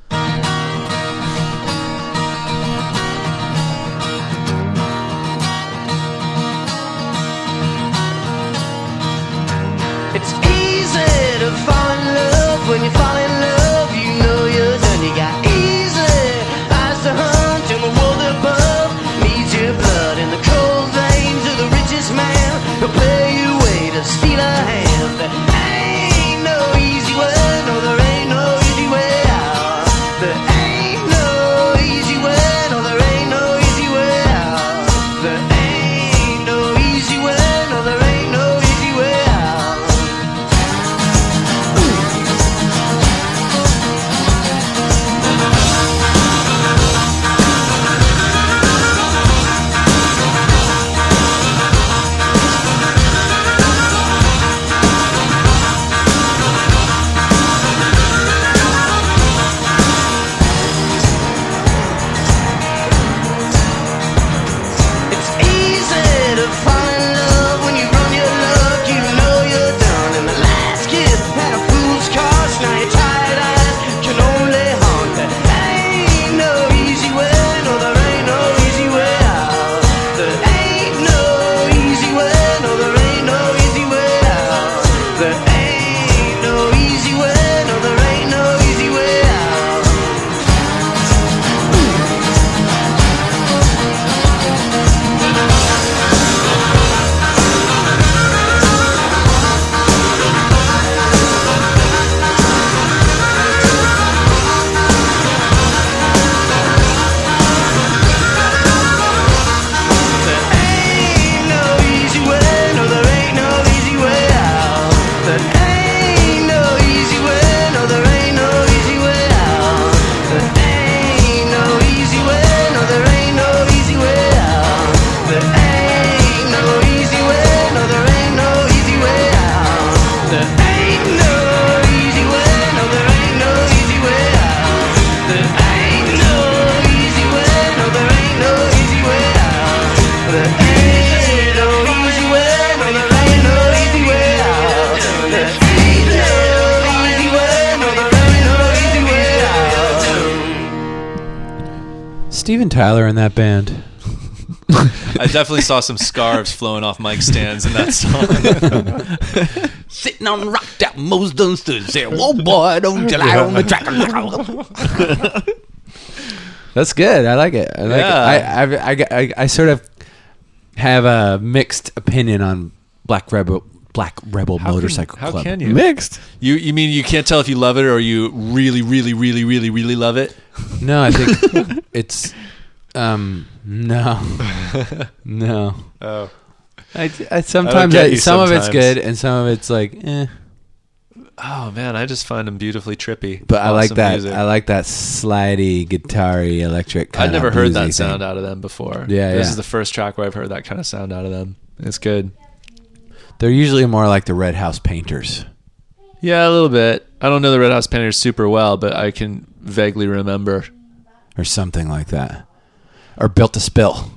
[SPEAKER 10] It's easy to fall in love when you fall in love. You know you're done. You got easy eyes to hunt in the world above. Needs your blood in the cold veins of the richest man. He'll pay you way to steal a hand. There ain't no easy way. No, there ain't no easy way out. There ain't no easy way. No, there ain't no easy way out. There ain't no easy way. No, there ain't no easy way out. It's easy to fall in love when you run your luck. You know you're done. And the last kid had a fool's cost. Now your tired eyes can only haunt. There ain't no easy way. No, there ain't no easy way out. There ain't no easy way. No, there ain't no easy way out. There ain't no easy way. No, there ain't no easy way out. There ain't no easy way. No, there ain't no easy way out. There ain't no easy way. No, there ain't no easy way out. There ain't no easy way. No, there ain't no easy way out. There ain't no easy way. No, there ain't no easy way out. There ain't no easy way. No, there ain't no easy way out. There ain't no easy way. No, there ain't no easy way out. There ain't no easy way. No, there ain't no easy way out. There ain't no easy way. No, there ain't no easy way out.
[SPEAKER 1] Steven Tyler in that band.
[SPEAKER 2] I definitely saw some scarves flowing off mic stands in that song.
[SPEAKER 1] Sitting on the rock that most done stood there. Whoa, boy, don't you lie on the track. That's good. I like it. I like
[SPEAKER 2] Yeah.
[SPEAKER 1] it. I, I, I, I, I sort of have a mixed opinion on Black Rebel, Black Rebel
[SPEAKER 2] How
[SPEAKER 1] Motorcycle
[SPEAKER 2] can, how
[SPEAKER 1] Club.
[SPEAKER 2] can you?
[SPEAKER 4] Mixed.
[SPEAKER 2] You you mean you can't tell if you love it or you really, really, really, really, really love it?
[SPEAKER 1] No, I think it's um no, no.
[SPEAKER 2] Oh,
[SPEAKER 1] I, I sometimes
[SPEAKER 2] get
[SPEAKER 1] I
[SPEAKER 2] you
[SPEAKER 1] some of it's
[SPEAKER 2] sometimes.
[SPEAKER 1] good and some of it's like eh.
[SPEAKER 2] Oh man, I just find them beautifully trippy.
[SPEAKER 1] But I like
[SPEAKER 2] Awesome
[SPEAKER 1] that.
[SPEAKER 2] music.
[SPEAKER 1] I like that slidey, guitar-y, electric.
[SPEAKER 2] I'd never heard that
[SPEAKER 1] thing.
[SPEAKER 2] sound out of them before.
[SPEAKER 1] Yeah,
[SPEAKER 2] This
[SPEAKER 1] yeah.
[SPEAKER 2] is the first track where I've heard that kind of sound out of them. It's good.
[SPEAKER 1] They're usually more like the Red House Painters.
[SPEAKER 2] Yeah, a little bit. I don't know the Red House Painters super well, but I can vaguely remember.
[SPEAKER 1] Or something like that. Or Built to Spill.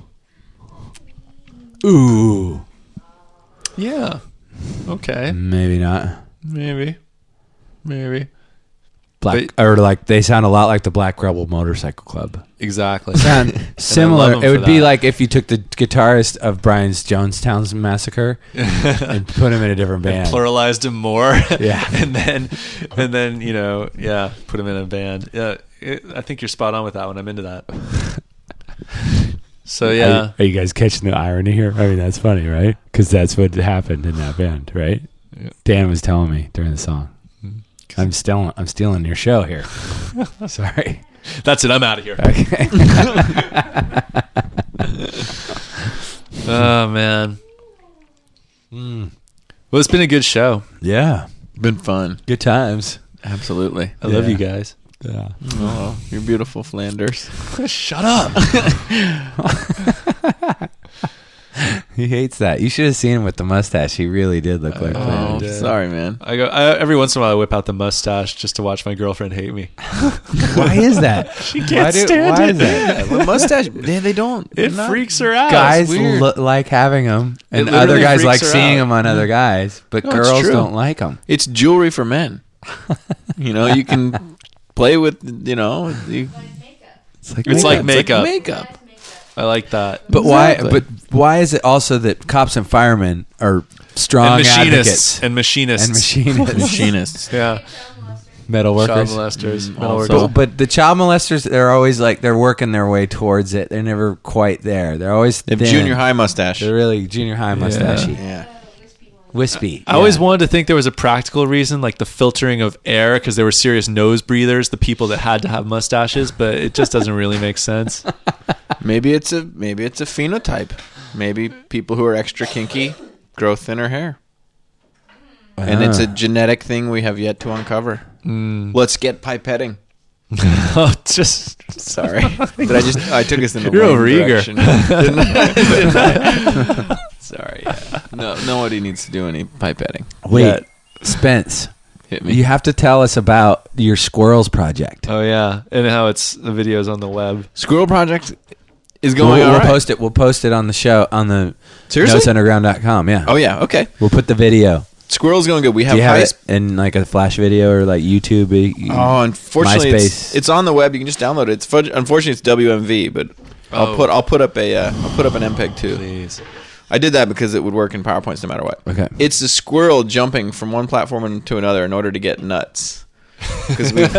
[SPEAKER 1] Ooh.
[SPEAKER 2] Yeah. Okay.
[SPEAKER 1] Maybe not.
[SPEAKER 2] Maybe. Maybe.
[SPEAKER 1] Black or like they sound a lot like the Black Rebel Motorcycle Club.
[SPEAKER 2] Exactly.
[SPEAKER 1] Sound
[SPEAKER 2] love
[SPEAKER 1] similar.
[SPEAKER 2] 'em
[SPEAKER 1] It
[SPEAKER 2] for
[SPEAKER 1] would be
[SPEAKER 2] that.
[SPEAKER 1] like if you took the guitarist of Brian's Jonestown Massacre and put him in a different band.
[SPEAKER 2] Pluralized him more.
[SPEAKER 1] Yeah.
[SPEAKER 2] and then, and then you know, yeah, put him in a band. Yeah, it, I think you're spot on with that one. I'm into that. So yeah,
[SPEAKER 1] Are you, are you guys catching the irony here? I mean, that's funny, right? Because that's what happened in that band, right?
[SPEAKER 2] Yeah.
[SPEAKER 1] Dan was telling me during the song. I'm stealing. I'm stealing your show here. Sorry.
[SPEAKER 2] that's it. I'm out of here.
[SPEAKER 1] Okay.
[SPEAKER 2] Oh man.
[SPEAKER 1] Mm.
[SPEAKER 2] Well, it's been a good show.
[SPEAKER 1] Yeah.
[SPEAKER 4] Been fun.
[SPEAKER 1] Good times.
[SPEAKER 4] Absolutely.
[SPEAKER 2] I love
[SPEAKER 1] Yeah.
[SPEAKER 2] you guys.
[SPEAKER 1] Yeah.
[SPEAKER 4] Oh, you're beautiful, Flanders.
[SPEAKER 2] Shut up.
[SPEAKER 1] He hates that. You should have seen him with the mustache. He really did look like
[SPEAKER 4] Oh,
[SPEAKER 1] that.
[SPEAKER 2] did.
[SPEAKER 4] sorry, man.
[SPEAKER 2] I go I, every once in a while. I whip out the mustache just to watch my girlfriend hate me.
[SPEAKER 1] Why is that?
[SPEAKER 2] She can't
[SPEAKER 1] why do-
[SPEAKER 2] stand
[SPEAKER 1] why
[SPEAKER 2] it.
[SPEAKER 1] is that?
[SPEAKER 4] Well, mustache, they, they don't.
[SPEAKER 2] It
[SPEAKER 4] not-
[SPEAKER 2] freaks her out.
[SPEAKER 1] Guys
[SPEAKER 2] It's weird.
[SPEAKER 1] lo- like having them, and
[SPEAKER 2] It
[SPEAKER 1] other
[SPEAKER 2] literally
[SPEAKER 1] guys
[SPEAKER 2] freaks
[SPEAKER 1] like
[SPEAKER 2] her
[SPEAKER 1] seeing
[SPEAKER 2] out.
[SPEAKER 1] them on other guys, but
[SPEAKER 4] No, it's
[SPEAKER 1] girls
[SPEAKER 4] true.
[SPEAKER 1] don't like them.
[SPEAKER 4] It's jewelry for men. You know, you can play with, you know, you,
[SPEAKER 1] It's like
[SPEAKER 2] It's like makeup.
[SPEAKER 4] makeup.
[SPEAKER 2] I like that.
[SPEAKER 1] But why?
[SPEAKER 4] Exactly.
[SPEAKER 1] But why is it also that cops and firemen are strong
[SPEAKER 2] and machinists
[SPEAKER 1] advocates
[SPEAKER 2] and machinists
[SPEAKER 1] and machinists,
[SPEAKER 4] Machinists.
[SPEAKER 2] yeah,
[SPEAKER 1] metal
[SPEAKER 2] child
[SPEAKER 1] workers?
[SPEAKER 2] molesters,
[SPEAKER 4] Mm,
[SPEAKER 2] metal
[SPEAKER 4] also.
[SPEAKER 2] workers.
[SPEAKER 1] But, but the child molesters, they're always like they're working their way towards it. They're never quite there. They're always
[SPEAKER 4] They have
[SPEAKER 1] thin.
[SPEAKER 4] junior high mustache.
[SPEAKER 1] They're really junior high mustachy,
[SPEAKER 4] Yeah.
[SPEAKER 1] wispy.
[SPEAKER 2] I always
[SPEAKER 1] Yeah.
[SPEAKER 2] wanted to think there was a practical reason, like the filtering of air, because there were serious nose breathers, the people that had to have mustaches, but it just doesn't really make sense.
[SPEAKER 4] Maybe it's a maybe it's a phenotype. Maybe people who are extra kinky grow thinner hair. And it's a
[SPEAKER 1] Ah.
[SPEAKER 4] genetic thing we have yet to uncover.
[SPEAKER 2] Mm.
[SPEAKER 4] Let's get pipetting.
[SPEAKER 2] Oh, just
[SPEAKER 4] Sorry. Did I just I took us in a
[SPEAKER 2] You're
[SPEAKER 4] lame
[SPEAKER 2] over eager.
[SPEAKER 4] direction. Didn't I? Didn't I? Sorry. Yeah. No, nobody needs to do any pipetting.
[SPEAKER 1] Wait,
[SPEAKER 2] Yeah.
[SPEAKER 1] Spence,
[SPEAKER 4] Hit me.
[SPEAKER 1] you have to tell us about your squirrels project.
[SPEAKER 2] oh yeah, and how it's the videos on the web.
[SPEAKER 4] Squirrel Project is
[SPEAKER 1] We'll,
[SPEAKER 4] going
[SPEAKER 1] we'll
[SPEAKER 4] all right.
[SPEAKER 1] post it. We'll post it on the show on the
[SPEAKER 4] Seriously?
[SPEAKER 1] notes underground dot com. Yeah.
[SPEAKER 4] Oh yeah, okay.
[SPEAKER 1] We'll put the video.
[SPEAKER 4] Squirrel's going good. We
[SPEAKER 1] Do
[SPEAKER 4] have
[SPEAKER 1] you have
[SPEAKER 4] high
[SPEAKER 1] it in like a flash video or like YouTube?
[SPEAKER 4] Oh, unfortunately,
[SPEAKER 1] MySpace.
[SPEAKER 4] it's, it's on the web. You can just download it. It's fudge- unfortunately it's W M V, but I'll
[SPEAKER 2] Oh.
[SPEAKER 4] put I'll put up a uh, I'll put up an M P E G too.
[SPEAKER 2] Please.
[SPEAKER 4] I did that because it would work in PowerPoints no matter what.
[SPEAKER 1] Okay.
[SPEAKER 4] It's a squirrel jumping from one platform to another in order to get nuts. Because we've,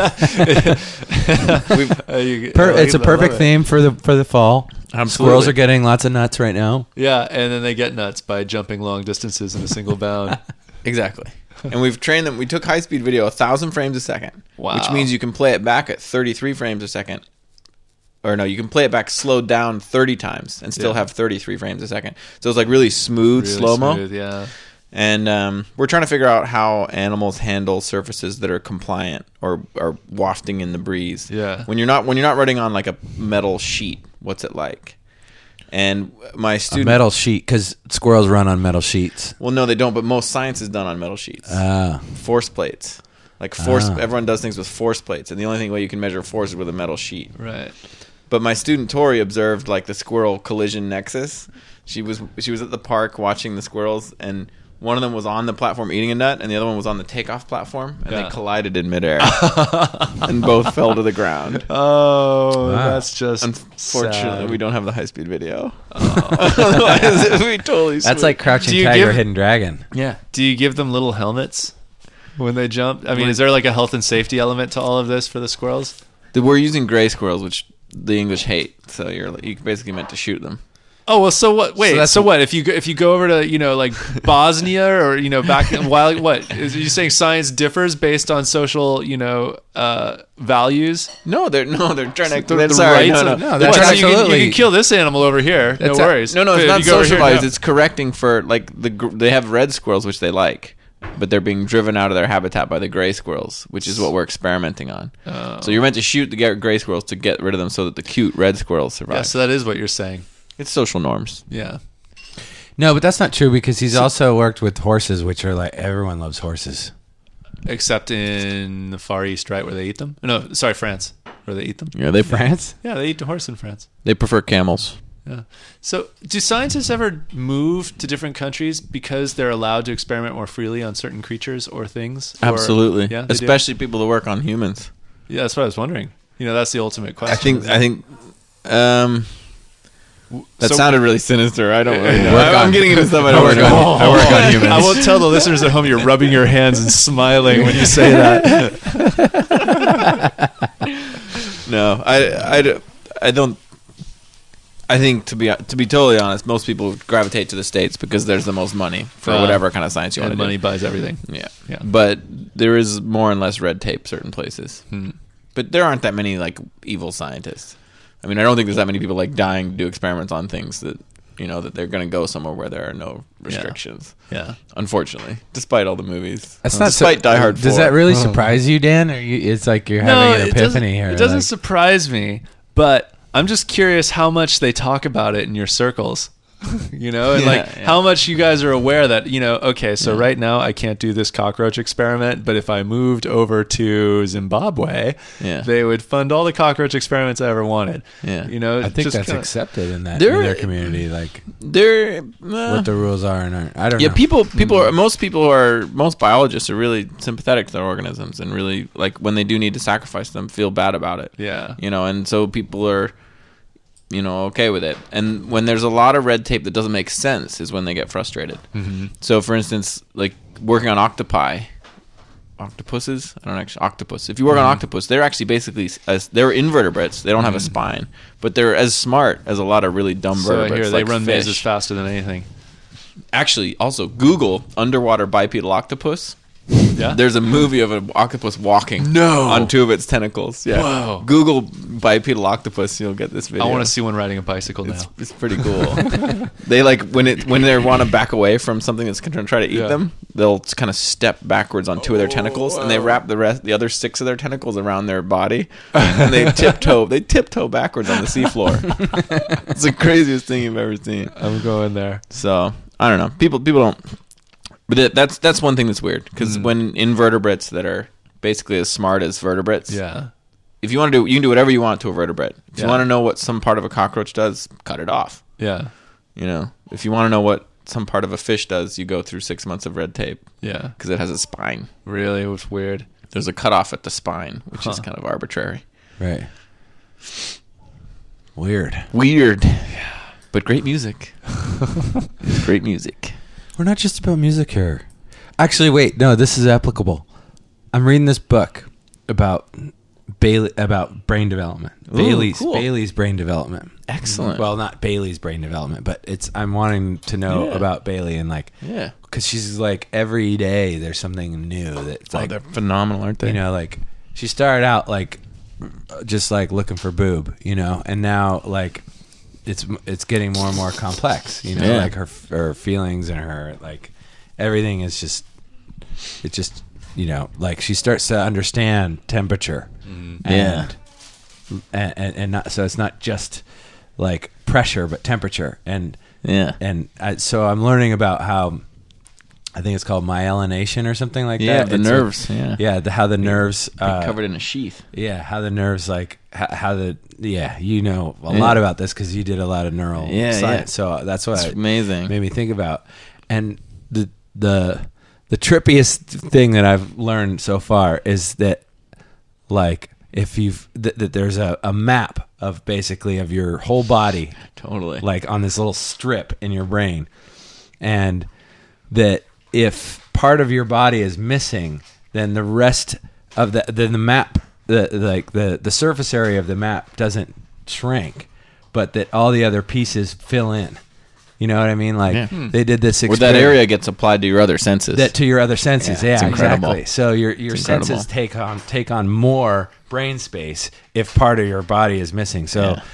[SPEAKER 4] we've
[SPEAKER 2] Uh, you-
[SPEAKER 1] Per-
[SPEAKER 2] I like
[SPEAKER 1] it's a
[SPEAKER 2] that. I love
[SPEAKER 1] perfect
[SPEAKER 2] it.
[SPEAKER 1] theme for the for the fall.
[SPEAKER 4] Absolutely.
[SPEAKER 1] Squirrels are getting lots of nuts right now.
[SPEAKER 2] Yeah, and then they get nuts by jumping long distances in a single bound.
[SPEAKER 4] exactly. And we've trained them. We took high speed video a thousand frames a second,
[SPEAKER 2] Wow.
[SPEAKER 4] which means you can play it back at thirty-three frames a second. Or no, you can play it back slowed down thirty times and still
[SPEAKER 2] Yeah.
[SPEAKER 4] have thirty-three frames a second. So it's like really smooth
[SPEAKER 2] Really
[SPEAKER 4] slow mo.
[SPEAKER 2] smooth, yeah.
[SPEAKER 4] And um, we're trying to figure out how animals handle surfaces that are compliant or are wafting in the breeze.
[SPEAKER 2] Yeah.
[SPEAKER 4] When you're not when you're not running on like a metal sheet, what's it like? And my
[SPEAKER 1] A
[SPEAKER 4] student,
[SPEAKER 1] metal sheet because squirrels run on metal sheets.
[SPEAKER 4] well, no, they don't. But most science is done on metal sheets.
[SPEAKER 1] Ah,
[SPEAKER 4] Force plates, like force.
[SPEAKER 1] Ah.
[SPEAKER 4] Everyone does things with force plates, and the only thing way you can measure force is with a metal sheet.
[SPEAKER 2] Right.
[SPEAKER 4] But my student Tori observed like the squirrel collision nexus. She was she was at the park watching the squirrels, and one of them was on the platform eating a nut, and the other one was on the takeoff platform, and
[SPEAKER 2] Yeah.
[SPEAKER 4] they collided in midair, and both fell to the ground.
[SPEAKER 2] Oh,
[SPEAKER 1] Wow.
[SPEAKER 2] that's just
[SPEAKER 4] Unfortunately,
[SPEAKER 2] sad.
[SPEAKER 4] we don't have the high speed video. Otherwise, we totally.
[SPEAKER 1] that's
[SPEAKER 4] switched.
[SPEAKER 1] like Crouching
[SPEAKER 2] Do you
[SPEAKER 1] Tiger,
[SPEAKER 2] give-
[SPEAKER 1] Hidden Dragon.
[SPEAKER 4] yeah.
[SPEAKER 2] Do you give them little helmets when they jump? I mean, is there like a health and safety element to all of this for the squirrels?
[SPEAKER 4] We're using gray squirrels, which the English hate. So you're you basically meant to shoot them.
[SPEAKER 2] Oh well, so what? Wait, so,
[SPEAKER 1] that's-
[SPEAKER 2] what? If you go, if you go over to you know like Bosnia or you know back while what is you saying science differs based on social you know uh, values?
[SPEAKER 4] No, they're no, they're trying to.
[SPEAKER 2] The,
[SPEAKER 4] they're
[SPEAKER 2] the
[SPEAKER 4] sorry,
[SPEAKER 2] rights
[SPEAKER 4] no,
[SPEAKER 2] of-
[SPEAKER 4] no,
[SPEAKER 1] No,
[SPEAKER 2] What,
[SPEAKER 1] that's
[SPEAKER 2] so you can, you
[SPEAKER 1] absolutely-
[SPEAKER 2] can kill this animal over here. No
[SPEAKER 1] That's a-
[SPEAKER 2] worries.
[SPEAKER 4] No, no,
[SPEAKER 2] But
[SPEAKER 4] it's
[SPEAKER 2] if
[SPEAKER 4] not
[SPEAKER 2] you go over here,
[SPEAKER 4] socialized.
[SPEAKER 2] no.
[SPEAKER 4] It's correcting for like the gr- they have red squirrels which they like, but they're being driven out of their habitat by the gray squirrels, which is what we're experimenting on.
[SPEAKER 2] Oh.
[SPEAKER 4] So you're meant to shoot the ga- gray squirrels to get rid of them so that the cute red squirrels survive.
[SPEAKER 2] Yeah, so that is what you're saying.
[SPEAKER 4] It's social norms.
[SPEAKER 2] Yeah.
[SPEAKER 1] No, but that's not true because he's also worked with horses, which are like everyone loves horses.
[SPEAKER 2] Except in the Far East, right, where they eat them? No, sorry, France, where they eat them.
[SPEAKER 4] Yeah, they
[SPEAKER 1] France?
[SPEAKER 2] Yeah, they eat the horse in France.
[SPEAKER 4] They prefer camels.
[SPEAKER 2] Yeah. So, do scientists ever move to different countries because they're allowed to experiment more freely on certain creatures or things? Or-
[SPEAKER 4] Absolutely.
[SPEAKER 2] yeah, they do?
[SPEAKER 4] Especially people that work on humans.
[SPEAKER 2] Yeah, that's what I was wondering. You know, that's the ultimate question.
[SPEAKER 4] I think. I think. Um, that
[SPEAKER 2] So-
[SPEAKER 4] sounded really sinister. I don't really know.
[SPEAKER 1] Work
[SPEAKER 4] I'm
[SPEAKER 1] on-
[SPEAKER 4] getting into stuff I don't
[SPEAKER 1] work
[SPEAKER 4] work
[SPEAKER 1] on-
[SPEAKER 4] on.
[SPEAKER 1] I work on humans.
[SPEAKER 2] I won't tell the listeners at home you're rubbing your hands and smiling when you say that.
[SPEAKER 4] No, I, I, I don't. I think to be to be totally honest, most people gravitate to the States because there's the most money for
[SPEAKER 2] Uh,
[SPEAKER 4] whatever kind of science you want
[SPEAKER 2] And
[SPEAKER 4] to
[SPEAKER 2] money
[SPEAKER 4] do.
[SPEAKER 2] buys everything.
[SPEAKER 4] Yeah.
[SPEAKER 2] Yeah.
[SPEAKER 4] But there is more and less red tape certain places.
[SPEAKER 2] Hmm.
[SPEAKER 4] But there aren't that many like evil scientists. I mean, I don't think there's that many people like dying to do experiments on things that you know that they're going to go somewhere where there are no restrictions.
[SPEAKER 2] Yeah.
[SPEAKER 4] Unfortunately, despite all the movies,
[SPEAKER 1] That's not
[SPEAKER 4] despite
[SPEAKER 1] su-
[SPEAKER 4] Die Hard.
[SPEAKER 1] Does
[SPEAKER 4] four.
[SPEAKER 1] that really surprise you, Dan? Or you, it's like you're having an
[SPEAKER 2] it doesn't-
[SPEAKER 1] epiphany here.
[SPEAKER 2] It doesn't
[SPEAKER 1] like-
[SPEAKER 2] surprise me, but I'm just curious how much they talk about it in your circles. You know, and
[SPEAKER 4] Yeah,
[SPEAKER 2] like
[SPEAKER 4] yeah.
[SPEAKER 2] how much you guys are aware that, you know, okay, so right now I can't do this cockroach experiment, but if I moved over to Zimbabwe,
[SPEAKER 4] Yeah.
[SPEAKER 2] they would fund all the cockroach experiments I ever wanted.
[SPEAKER 4] Yeah.
[SPEAKER 2] You know,
[SPEAKER 1] I think
[SPEAKER 2] just
[SPEAKER 1] that's
[SPEAKER 2] kinda-
[SPEAKER 1] accepted in that
[SPEAKER 4] There-
[SPEAKER 1] in their community, like
[SPEAKER 4] There, uh,
[SPEAKER 1] what the rules are and aren't. I don't
[SPEAKER 4] yeah,
[SPEAKER 1] know.
[SPEAKER 4] people, people are most people are most biologists are really sympathetic to their organisms and really like when they do need to sacrifice them, feel bad about it.
[SPEAKER 2] Yeah.
[SPEAKER 4] you know, and so people are, you know, okay with it. And when there's a lot of red tape that doesn't make sense, is when they get frustrated.
[SPEAKER 2] Mm-hmm.
[SPEAKER 4] So, for instance, like working on octopi, octopuses. I don't actually octopus. If you work on octopus, they're actually basically as they're invertebrates. They don't have a spine, but they're as smart as a lot of really dumb
[SPEAKER 2] So
[SPEAKER 4] vertebrates.
[SPEAKER 2] here, they
[SPEAKER 4] like
[SPEAKER 2] run
[SPEAKER 4] fish.
[SPEAKER 2] mazes faster than anything.
[SPEAKER 4] Actually, also Google underwater bipedal octopus.
[SPEAKER 2] Yeah.
[SPEAKER 4] There's a movie of an octopus walking
[SPEAKER 2] No.
[SPEAKER 4] on two of its tentacles. Yeah.
[SPEAKER 2] Whoa.
[SPEAKER 4] Google bipedal octopus, you'll get this video.
[SPEAKER 2] I want to see one riding a bicycle now.
[SPEAKER 4] It's, it's pretty cool. They like when it when they want to back away from something that's going to try to eat
[SPEAKER 2] Yeah.
[SPEAKER 4] them, they'll kind of step backwards on two of their tentacles, and they wrap the rest, the other six of their tentacles around their body, and they tiptoe, they tiptoe backwards on the seafloor. It's the craziest thing you've ever seen.
[SPEAKER 2] I'm going there.
[SPEAKER 4] So I don't know. People people don't. But it, that's that's one thing that's weird because when invertebrates that are basically as smart as vertebrates,
[SPEAKER 2] Yeah.
[SPEAKER 4] if you want to do, you can do whatever you want to a vertebrate. If
[SPEAKER 2] Yeah.
[SPEAKER 4] you want to know what some part of a cockroach does, cut it off.
[SPEAKER 2] Yeah.
[SPEAKER 4] You know, if you want to know what some part of a fish does, you go through six months of red tape
[SPEAKER 2] Yeah.
[SPEAKER 4] because it has a spine.
[SPEAKER 2] Really? It was weird.
[SPEAKER 4] There's a cutoff at the spine, which is
[SPEAKER 2] Huh.
[SPEAKER 4] kind of arbitrary.
[SPEAKER 1] Right. Weird.
[SPEAKER 4] Weird. But great music. It's great music.
[SPEAKER 1] We're not just about music here. Actually, wait. No, this is applicable. I'm reading this book about Bailey about brain development.
[SPEAKER 4] Ooh,
[SPEAKER 1] Bailey's
[SPEAKER 4] cool.
[SPEAKER 1] Bailey's brain development.
[SPEAKER 4] Excellent.
[SPEAKER 1] Well, not Bailey's brain development, but it's I'm wanting to know
[SPEAKER 4] Yeah.
[SPEAKER 1] about Bailey and like
[SPEAKER 4] Yeah.
[SPEAKER 1] because she's like every day there's something new that's
[SPEAKER 4] Oh,
[SPEAKER 1] like
[SPEAKER 4] they're phenomenal, aren't they?
[SPEAKER 1] you know like she started out like just like looking for boob, you know, and now like it's it's getting more and more complex, you know,
[SPEAKER 4] Yeah.
[SPEAKER 1] like her her feelings and her like everything is just it just you know like she starts to understand temperature and, and and and not so it's not just like pressure but temperature and
[SPEAKER 4] Yeah.
[SPEAKER 1] and I, so I'm learning about how I think it's called myelination or something like
[SPEAKER 4] Yeah,
[SPEAKER 1] that.
[SPEAKER 4] the
[SPEAKER 1] It's
[SPEAKER 4] nerves,
[SPEAKER 1] like-
[SPEAKER 4] yeah.
[SPEAKER 1] yeah, the, how the nerves uh,
[SPEAKER 4] covered in a sheath.
[SPEAKER 1] yeah, how the nerves like how, how the yeah, you know a
[SPEAKER 4] Yeah.
[SPEAKER 1] lot about this because you did a lot of neural
[SPEAKER 4] Yeah,
[SPEAKER 1] science.
[SPEAKER 4] yeah.
[SPEAKER 1] So that's what
[SPEAKER 4] It's
[SPEAKER 1] it
[SPEAKER 4] amazing.
[SPEAKER 1] made me think about. And the the the trippiest thing that I've learned so far is that like if you've that, that there's a, a map of basically of your whole body
[SPEAKER 4] Totally.
[SPEAKER 1] like on this little strip in your brain, and that if part of your body is missing, then the rest of the then the map the like the the surface area of the map doesn't shrink, but that all the other pieces fill in. You know what I mean? Like
[SPEAKER 4] Yeah. Hmm.
[SPEAKER 1] they did this
[SPEAKER 4] Where that
[SPEAKER 1] experiment-
[SPEAKER 4] area gets applied to your other senses.
[SPEAKER 1] that to your other senses.
[SPEAKER 4] Yeah,
[SPEAKER 1] Yeah,
[SPEAKER 4] it's incredible.
[SPEAKER 1] exactly. So your your
[SPEAKER 4] It's incredible.
[SPEAKER 1] senses take on take on more brain space if part of your body is missing. So
[SPEAKER 4] Yeah.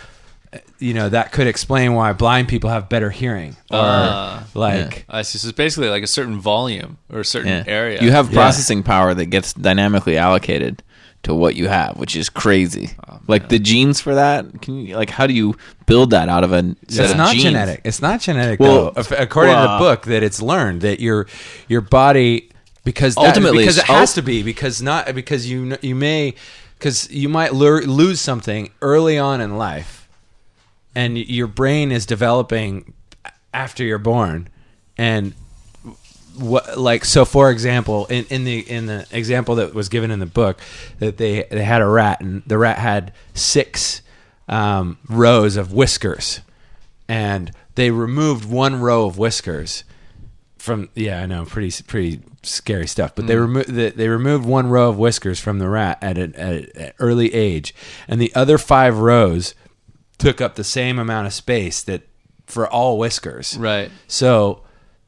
[SPEAKER 1] you know, that could explain why blind people have better hearing, or
[SPEAKER 2] Uh,
[SPEAKER 1] like
[SPEAKER 2] I see. So it's basically like a certain volume or a certain
[SPEAKER 4] Yeah.
[SPEAKER 2] area.
[SPEAKER 4] You have
[SPEAKER 1] Yeah.
[SPEAKER 4] processing power that gets dynamically allocated to what you have, which is crazy. Like the genes for that, can you, like how do you build that out of a set
[SPEAKER 1] it's
[SPEAKER 4] of
[SPEAKER 1] not
[SPEAKER 4] genes?
[SPEAKER 1] genetic. It's not genetic.
[SPEAKER 4] Well,
[SPEAKER 1] though. Ac- according to
[SPEAKER 4] well-
[SPEAKER 1] the book, that it's learned that your your body because that,
[SPEAKER 4] Ultimately,
[SPEAKER 1] because it
[SPEAKER 4] it's-
[SPEAKER 1] has to be because not because you kn- you may because you might lure, lose something early on in life, and y- your brain is developing after you're born, and what like so for example in, in the in the example that was given in the book, that they they had a rat, and the rat had six um, rows of whiskers, and they removed one row of whiskers from yeah I know pretty pretty scary stuff, but they removed the, they removed one row of whiskers from the rat at an at an early age, and the other five rows took up the same amount of space that for all whiskers.
[SPEAKER 2] right.
[SPEAKER 1] So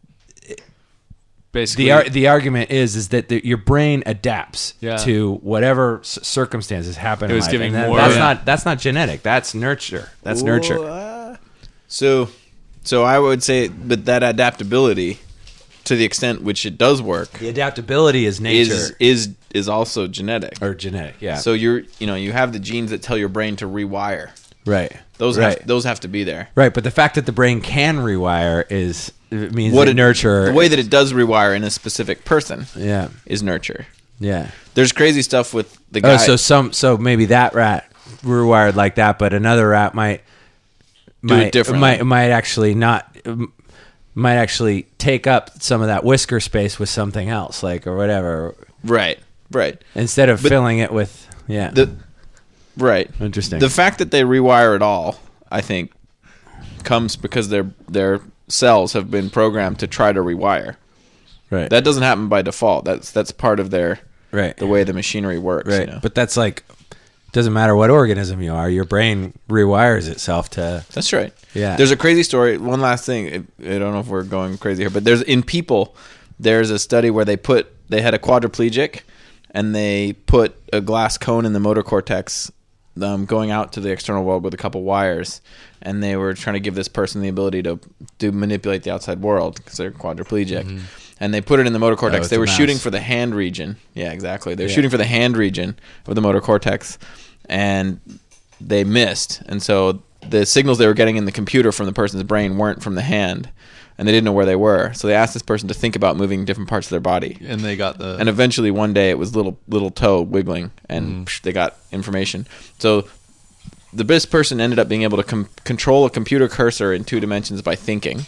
[SPEAKER 2] Basically,
[SPEAKER 1] the ar- the argument is is that the, your brain adapts
[SPEAKER 2] Yeah.
[SPEAKER 1] to whatever c- circumstances happen.
[SPEAKER 2] It
[SPEAKER 1] in
[SPEAKER 2] was
[SPEAKER 1] life.
[SPEAKER 2] giving
[SPEAKER 1] And that-
[SPEAKER 2] more-
[SPEAKER 1] That's
[SPEAKER 2] Yeah.
[SPEAKER 1] not that's not genetic. That's nurture. That's nurture.
[SPEAKER 4] So, so I would say, but that adaptability, to the extent which it does work,
[SPEAKER 1] The adaptability is nature
[SPEAKER 4] is is is also genetic.
[SPEAKER 1] or genetic. Yeah.
[SPEAKER 4] So you're, you know, you have the genes that tell your brain to rewire.
[SPEAKER 1] right.
[SPEAKER 4] Those
[SPEAKER 1] right.
[SPEAKER 4] have, those have to be there.
[SPEAKER 1] Right. But the fact that the brain can rewire is it means
[SPEAKER 4] What
[SPEAKER 1] that
[SPEAKER 4] it,
[SPEAKER 1] nurture.
[SPEAKER 4] the way that it does rewire in a specific person
[SPEAKER 1] yeah.
[SPEAKER 4] is nurture.
[SPEAKER 1] Yeah.
[SPEAKER 4] There's crazy stuff with the guy.
[SPEAKER 1] Oh, so some so maybe that rat rewired like that, but another rat might
[SPEAKER 4] Do it
[SPEAKER 1] might
[SPEAKER 4] differently.
[SPEAKER 1] might might actually not might actually take up some of that whisker space with something else, like or whatever,
[SPEAKER 4] right, right,
[SPEAKER 1] instead of
[SPEAKER 4] But
[SPEAKER 1] filling it with yeah.
[SPEAKER 4] the right.
[SPEAKER 1] Interesting.
[SPEAKER 4] The fact that they rewire at all, I think, comes because their their cells have been programmed to try to rewire.
[SPEAKER 1] right.
[SPEAKER 4] That doesn't happen by default. That's that's part of their
[SPEAKER 1] right.
[SPEAKER 4] the way the machinery works.
[SPEAKER 1] right.
[SPEAKER 4] You know?
[SPEAKER 1] But that's like doesn't matter what organism you are, your brain rewires itself to
[SPEAKER 4] That's right.
[SPEAKER 1] Yeah.
[SPEAKER 4] There's a crazy story. One last thing. I don't know if we're going crazy here, but there's in people. There's a study where they put they had a quadriplegic, and they put a glass cone in the motor cortex, um, going out to the external world with a couple wires, and they were trying to give this person the ability to to manipulate the outside world because they're quadriplegic. And they put it in the motor cortex.
[SPEAKER 1] it's
[SPEAKER 4] they
[SPEAKER 1] a
[SPEAKER 4] were
[SPEAKER 1] mouse.
[SPEAKER 4] shooting for the hand region. Yeah, exactly. They were
[SPEAKER 1] Yeah.
[SPEAKER 4] shooting for the hand region of the motor cortex, and they missed. And so the signals they were getting in the computer from the person's brain weren't from the hand, and they didn't know where they were. So they asked this person to think about moving different parts of their body.
[SPEAKER 2] and they got the
[SPEAKER 4] And eventually one day it was little little toe wiggling, and psh, they got information. So the best person ended up being able to com- control a computer cursor in two dimensions by thinking,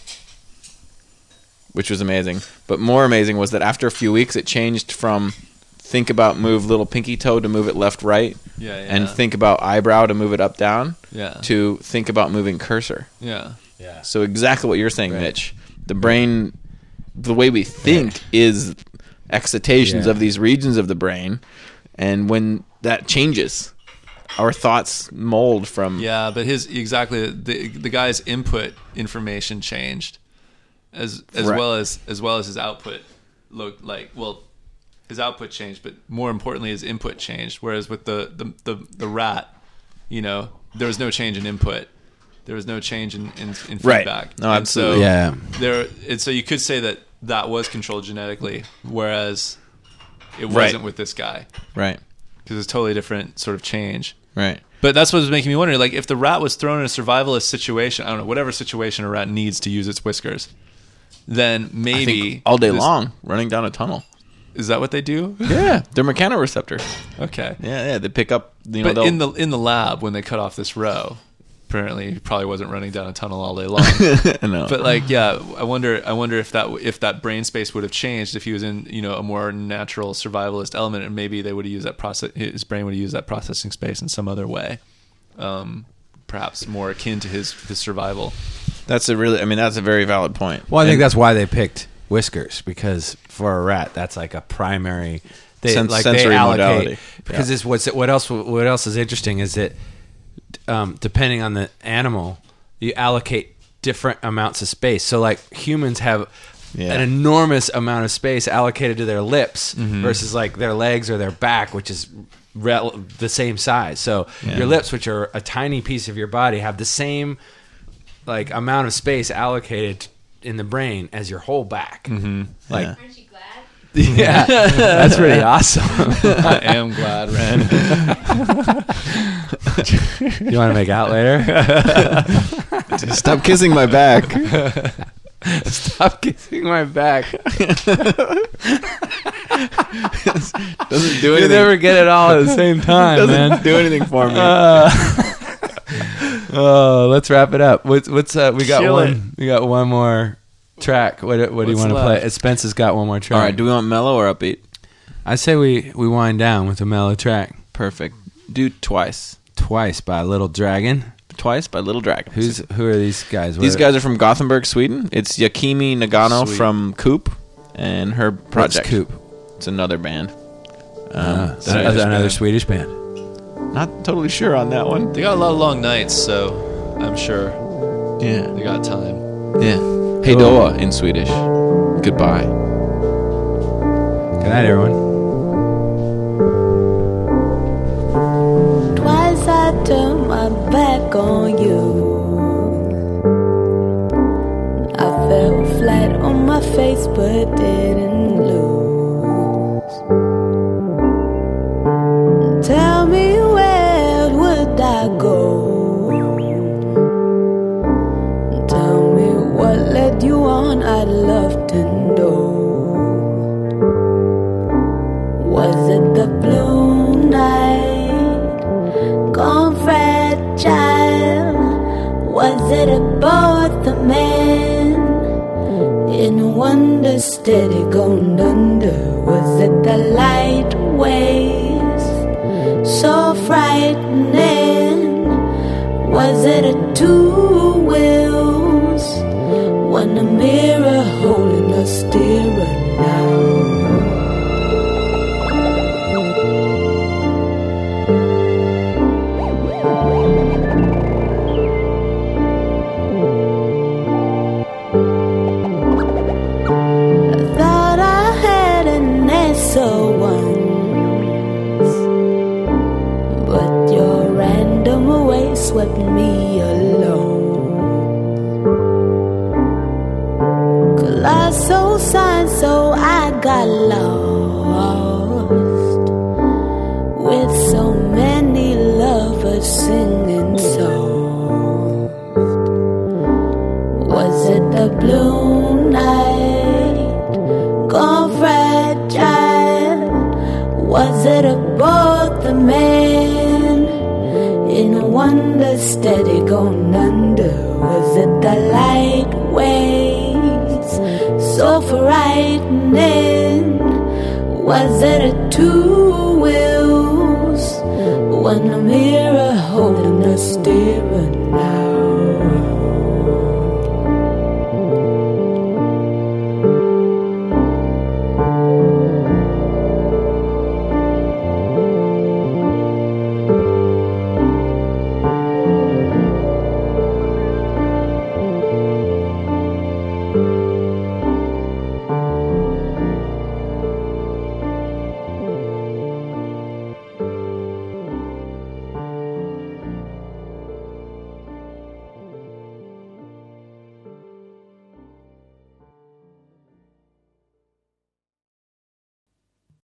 [SPEAKER 4] which was amazing. But more amazing was that after a few weeks it changed from think about move little pinky toe to move it left right,
[SPEAKER 2] yeah, yeah.
[SPEAKER 4] and think about eyebrow to move it up down,
[SPEAKER 2] yeah
[SPEAKER 4] to think about moving cursor.
[SPEAKER 2] yeah
[SPEAKER 1] yeah.
[SPEAKER 4] So exactly what you're saying,
[SPEAKER 1] Right.
[SPEAKER 4] Mitch. The brain, the way we think is excitations
[SPEAKER 1] Yeah.
[SPEAKER 4] of these regions of the brain, and when that changes, our thoughts mold from.
[SPEAKER 2] Yeah, but his exactly the the guy's input information changed, as as
[SPEAKER 4] Right.
[SPEAKER 2] well as as well as his output looked like. Well, his output changed, but more importantly, his input changed. Whereas with the the the, the rat, you know, there was no change in input. There was no change in, in, in
[SPEAKER 4] Right.
[SPEAKER 2] feedback.
[SPEAKER 4] No,
[SPEAKER 2] And
[SPEAKER 4] absolutely.
[SPEAKER 2] So
[SPEAKER 1] Yeah.
[SPEAKER 2] There, and so you could say that that was controlled genetically, whereas it
[SPEAKER 4] Right.
[SPEAKER 2] wasn't with this guy,
[SPEAKER 4] Right,
[SPEAKER 2] because it's a totally different sort of change.
[SPEAKER 4] right.
[SPEAKER 2] But that's what was making me wonder, like, if the rat was thrown in a survivalist situation, I don't know, whatever situation a rat needs to use its whiskers, then
[SPEAKER 4] I
[SPEAKER 2] maybe
[SPEAKER 4] think all day
[SPEAKER 2] this-
[SPEAKER 4] long, running down a tunnel.
[SPEAKER 2] Is that what they do?
[SPEAKER 4] Yeah, they're mechanoreceptors.
[SPEAKER 2] Okay.
[SPEAKER 4] Yeah, yeah, they pick up. You know,
[SPEAKER 2] But
[SPEAKER 4] they'll-
[SPEAKER 2] in the in the lab, when they cut off this row, apparently he probably wasn't running down a tunnel all day long.
[SPEAKER 4] no.
[SPEAKER 2] But like, yeah, I wonder. I wonder if that if that brain space would have changed if he was in, you know, a more natural survivalist element, and maybe they would have used that process. His brain would have used that processing space in some other way, um, perhaps more akin to his his survival.
[SPEAKER 4] that's a really. I mean, that's a very valid point.
[SPEAKER 1] Well, I think
[SPEAKER 4] And-
[SPEAKER 1] that's why they picked whiskers, because for a rat, that's like a primary. They
[SPEAKER 4] Sen-
[SPEAKER 1] like
[SPEAKER 4] sensory
[SPEAKER 1] they allocate
[SPEAKER 4] modality.
[SPEAKER 1] because
[SPEAKER 4] Yeah.
[SPEAKER 1] it's what's what else what else is interesting is that um, depending on the animal, you allocate different amounts of space. So like humans have
[SPEAKER 4] Yeah.
[SPEAKER 1] an enormous amount of space allocated to their lips
[SPEAKER 2] Mm-hmm.
[SPEAKER 1] versus like their legs or their back, which is rel- the same size. So
[SPEAKER 4] Yeah.
[SPEAKER 1] your lips, which are a tiny piece of your body, have the same like amount of space allocated in the brain as your whole back. Mm-hmm. Like,
[SPEAKER 4] Yeah.
[SPEAKER 11] Aren't you glad?
[SPEAKER 1] yeah, that's pretty awesome.
[SPEAKER 2] I am glad, Ren.
[SPEAKER 1] You want to make out later?
[SPEAKER 4] Stop kissing my back.
[SPEAKER 1] Stop kissing my back.
[SPEAKER 4] Doesn't do
[SPEAKER 1] You
[SPEAKER 4] anything.
[SPEAKER 1] never get it all at the same time,
[SPEAKER 4] Doesn't
[SPEAKER 1] man.
[SPEAKER 4] do anything for me.
[SPEAKER 1] Uh, oh, let's wrap it up. What's what's uh, we got
[SPEAKER 2] Kill
[SPEAKER 1] one.
[SPEAKER 2] it.
[SPEAKER 1] We got one more track. What what do you
[SPEAKER 2] What's
[SPEAKER 1] want to play?
[SPEAKER 2] left?
[SPEAKER 1] Spence has got one more track.
[SPEAKER 4] All right. Do we want mellow or upbeat?
[SPEAKER 1] I say we we wind down with a mellow track.
[SPEAKER 4] Perfect. Do Twice.
[SPEAKER 1] Twice by Little Dragon.
[SPEAKER 4] Twice by Little Dragon.
[SPEAKER 1] Who's who are these guys?
[SPEAKER 4] These
[SPEAKER 1] What-
[SPEAKER 4] guys are from Gothenburg, Sweden. It's Yakimi Nagano
[SPEAKER 2] Sweet.
[SPEAKER 4] from Coop and her
[SPEAKER 1] What's
[SPEAKER 4] project.
[SPEAKER 1] Coop?
[SPEAKER 4] It's another band. Um,
[SPEAKER 1] Uh,
[SPEAKER 4] that I
[SPEAKER 1] another,
[SPEAKER 4] just-
[SPEAKER 1] another Swedish band.
[SPEAKER 4] Not totally sure on that one.
[SPEAKER 2] They got a lot of long nights, so I'm sure
[SPEAKER 4] Yeah.
[SPEAKER 2] they got time.
[SPEAKER 4] Yeah. Hey Doa in Swedish. Goodbye.
[SPEAKER 1] Good night, everyone.
[SPEAKER 8] Twice I turned my back on you. I fell flat on my face but didn't lose. Tell me where would I go? Tell me what led you on, I'd love to know. Was it the blue night, gone fragile? Was it about the man in wonder steady going under? Was it the light waves so frightening? Was it a two wheels? One a mirror holding a steering now? Thought I had an answer once, but your random way swept me alone. Colossal sign, so I got lost with so many lovers singing songs. Was it the blue night, gone fragile? Was it about the man in wonder steady going under? Was it the light waves so frightening? Was it a two wheels? One mirror holding us steering now?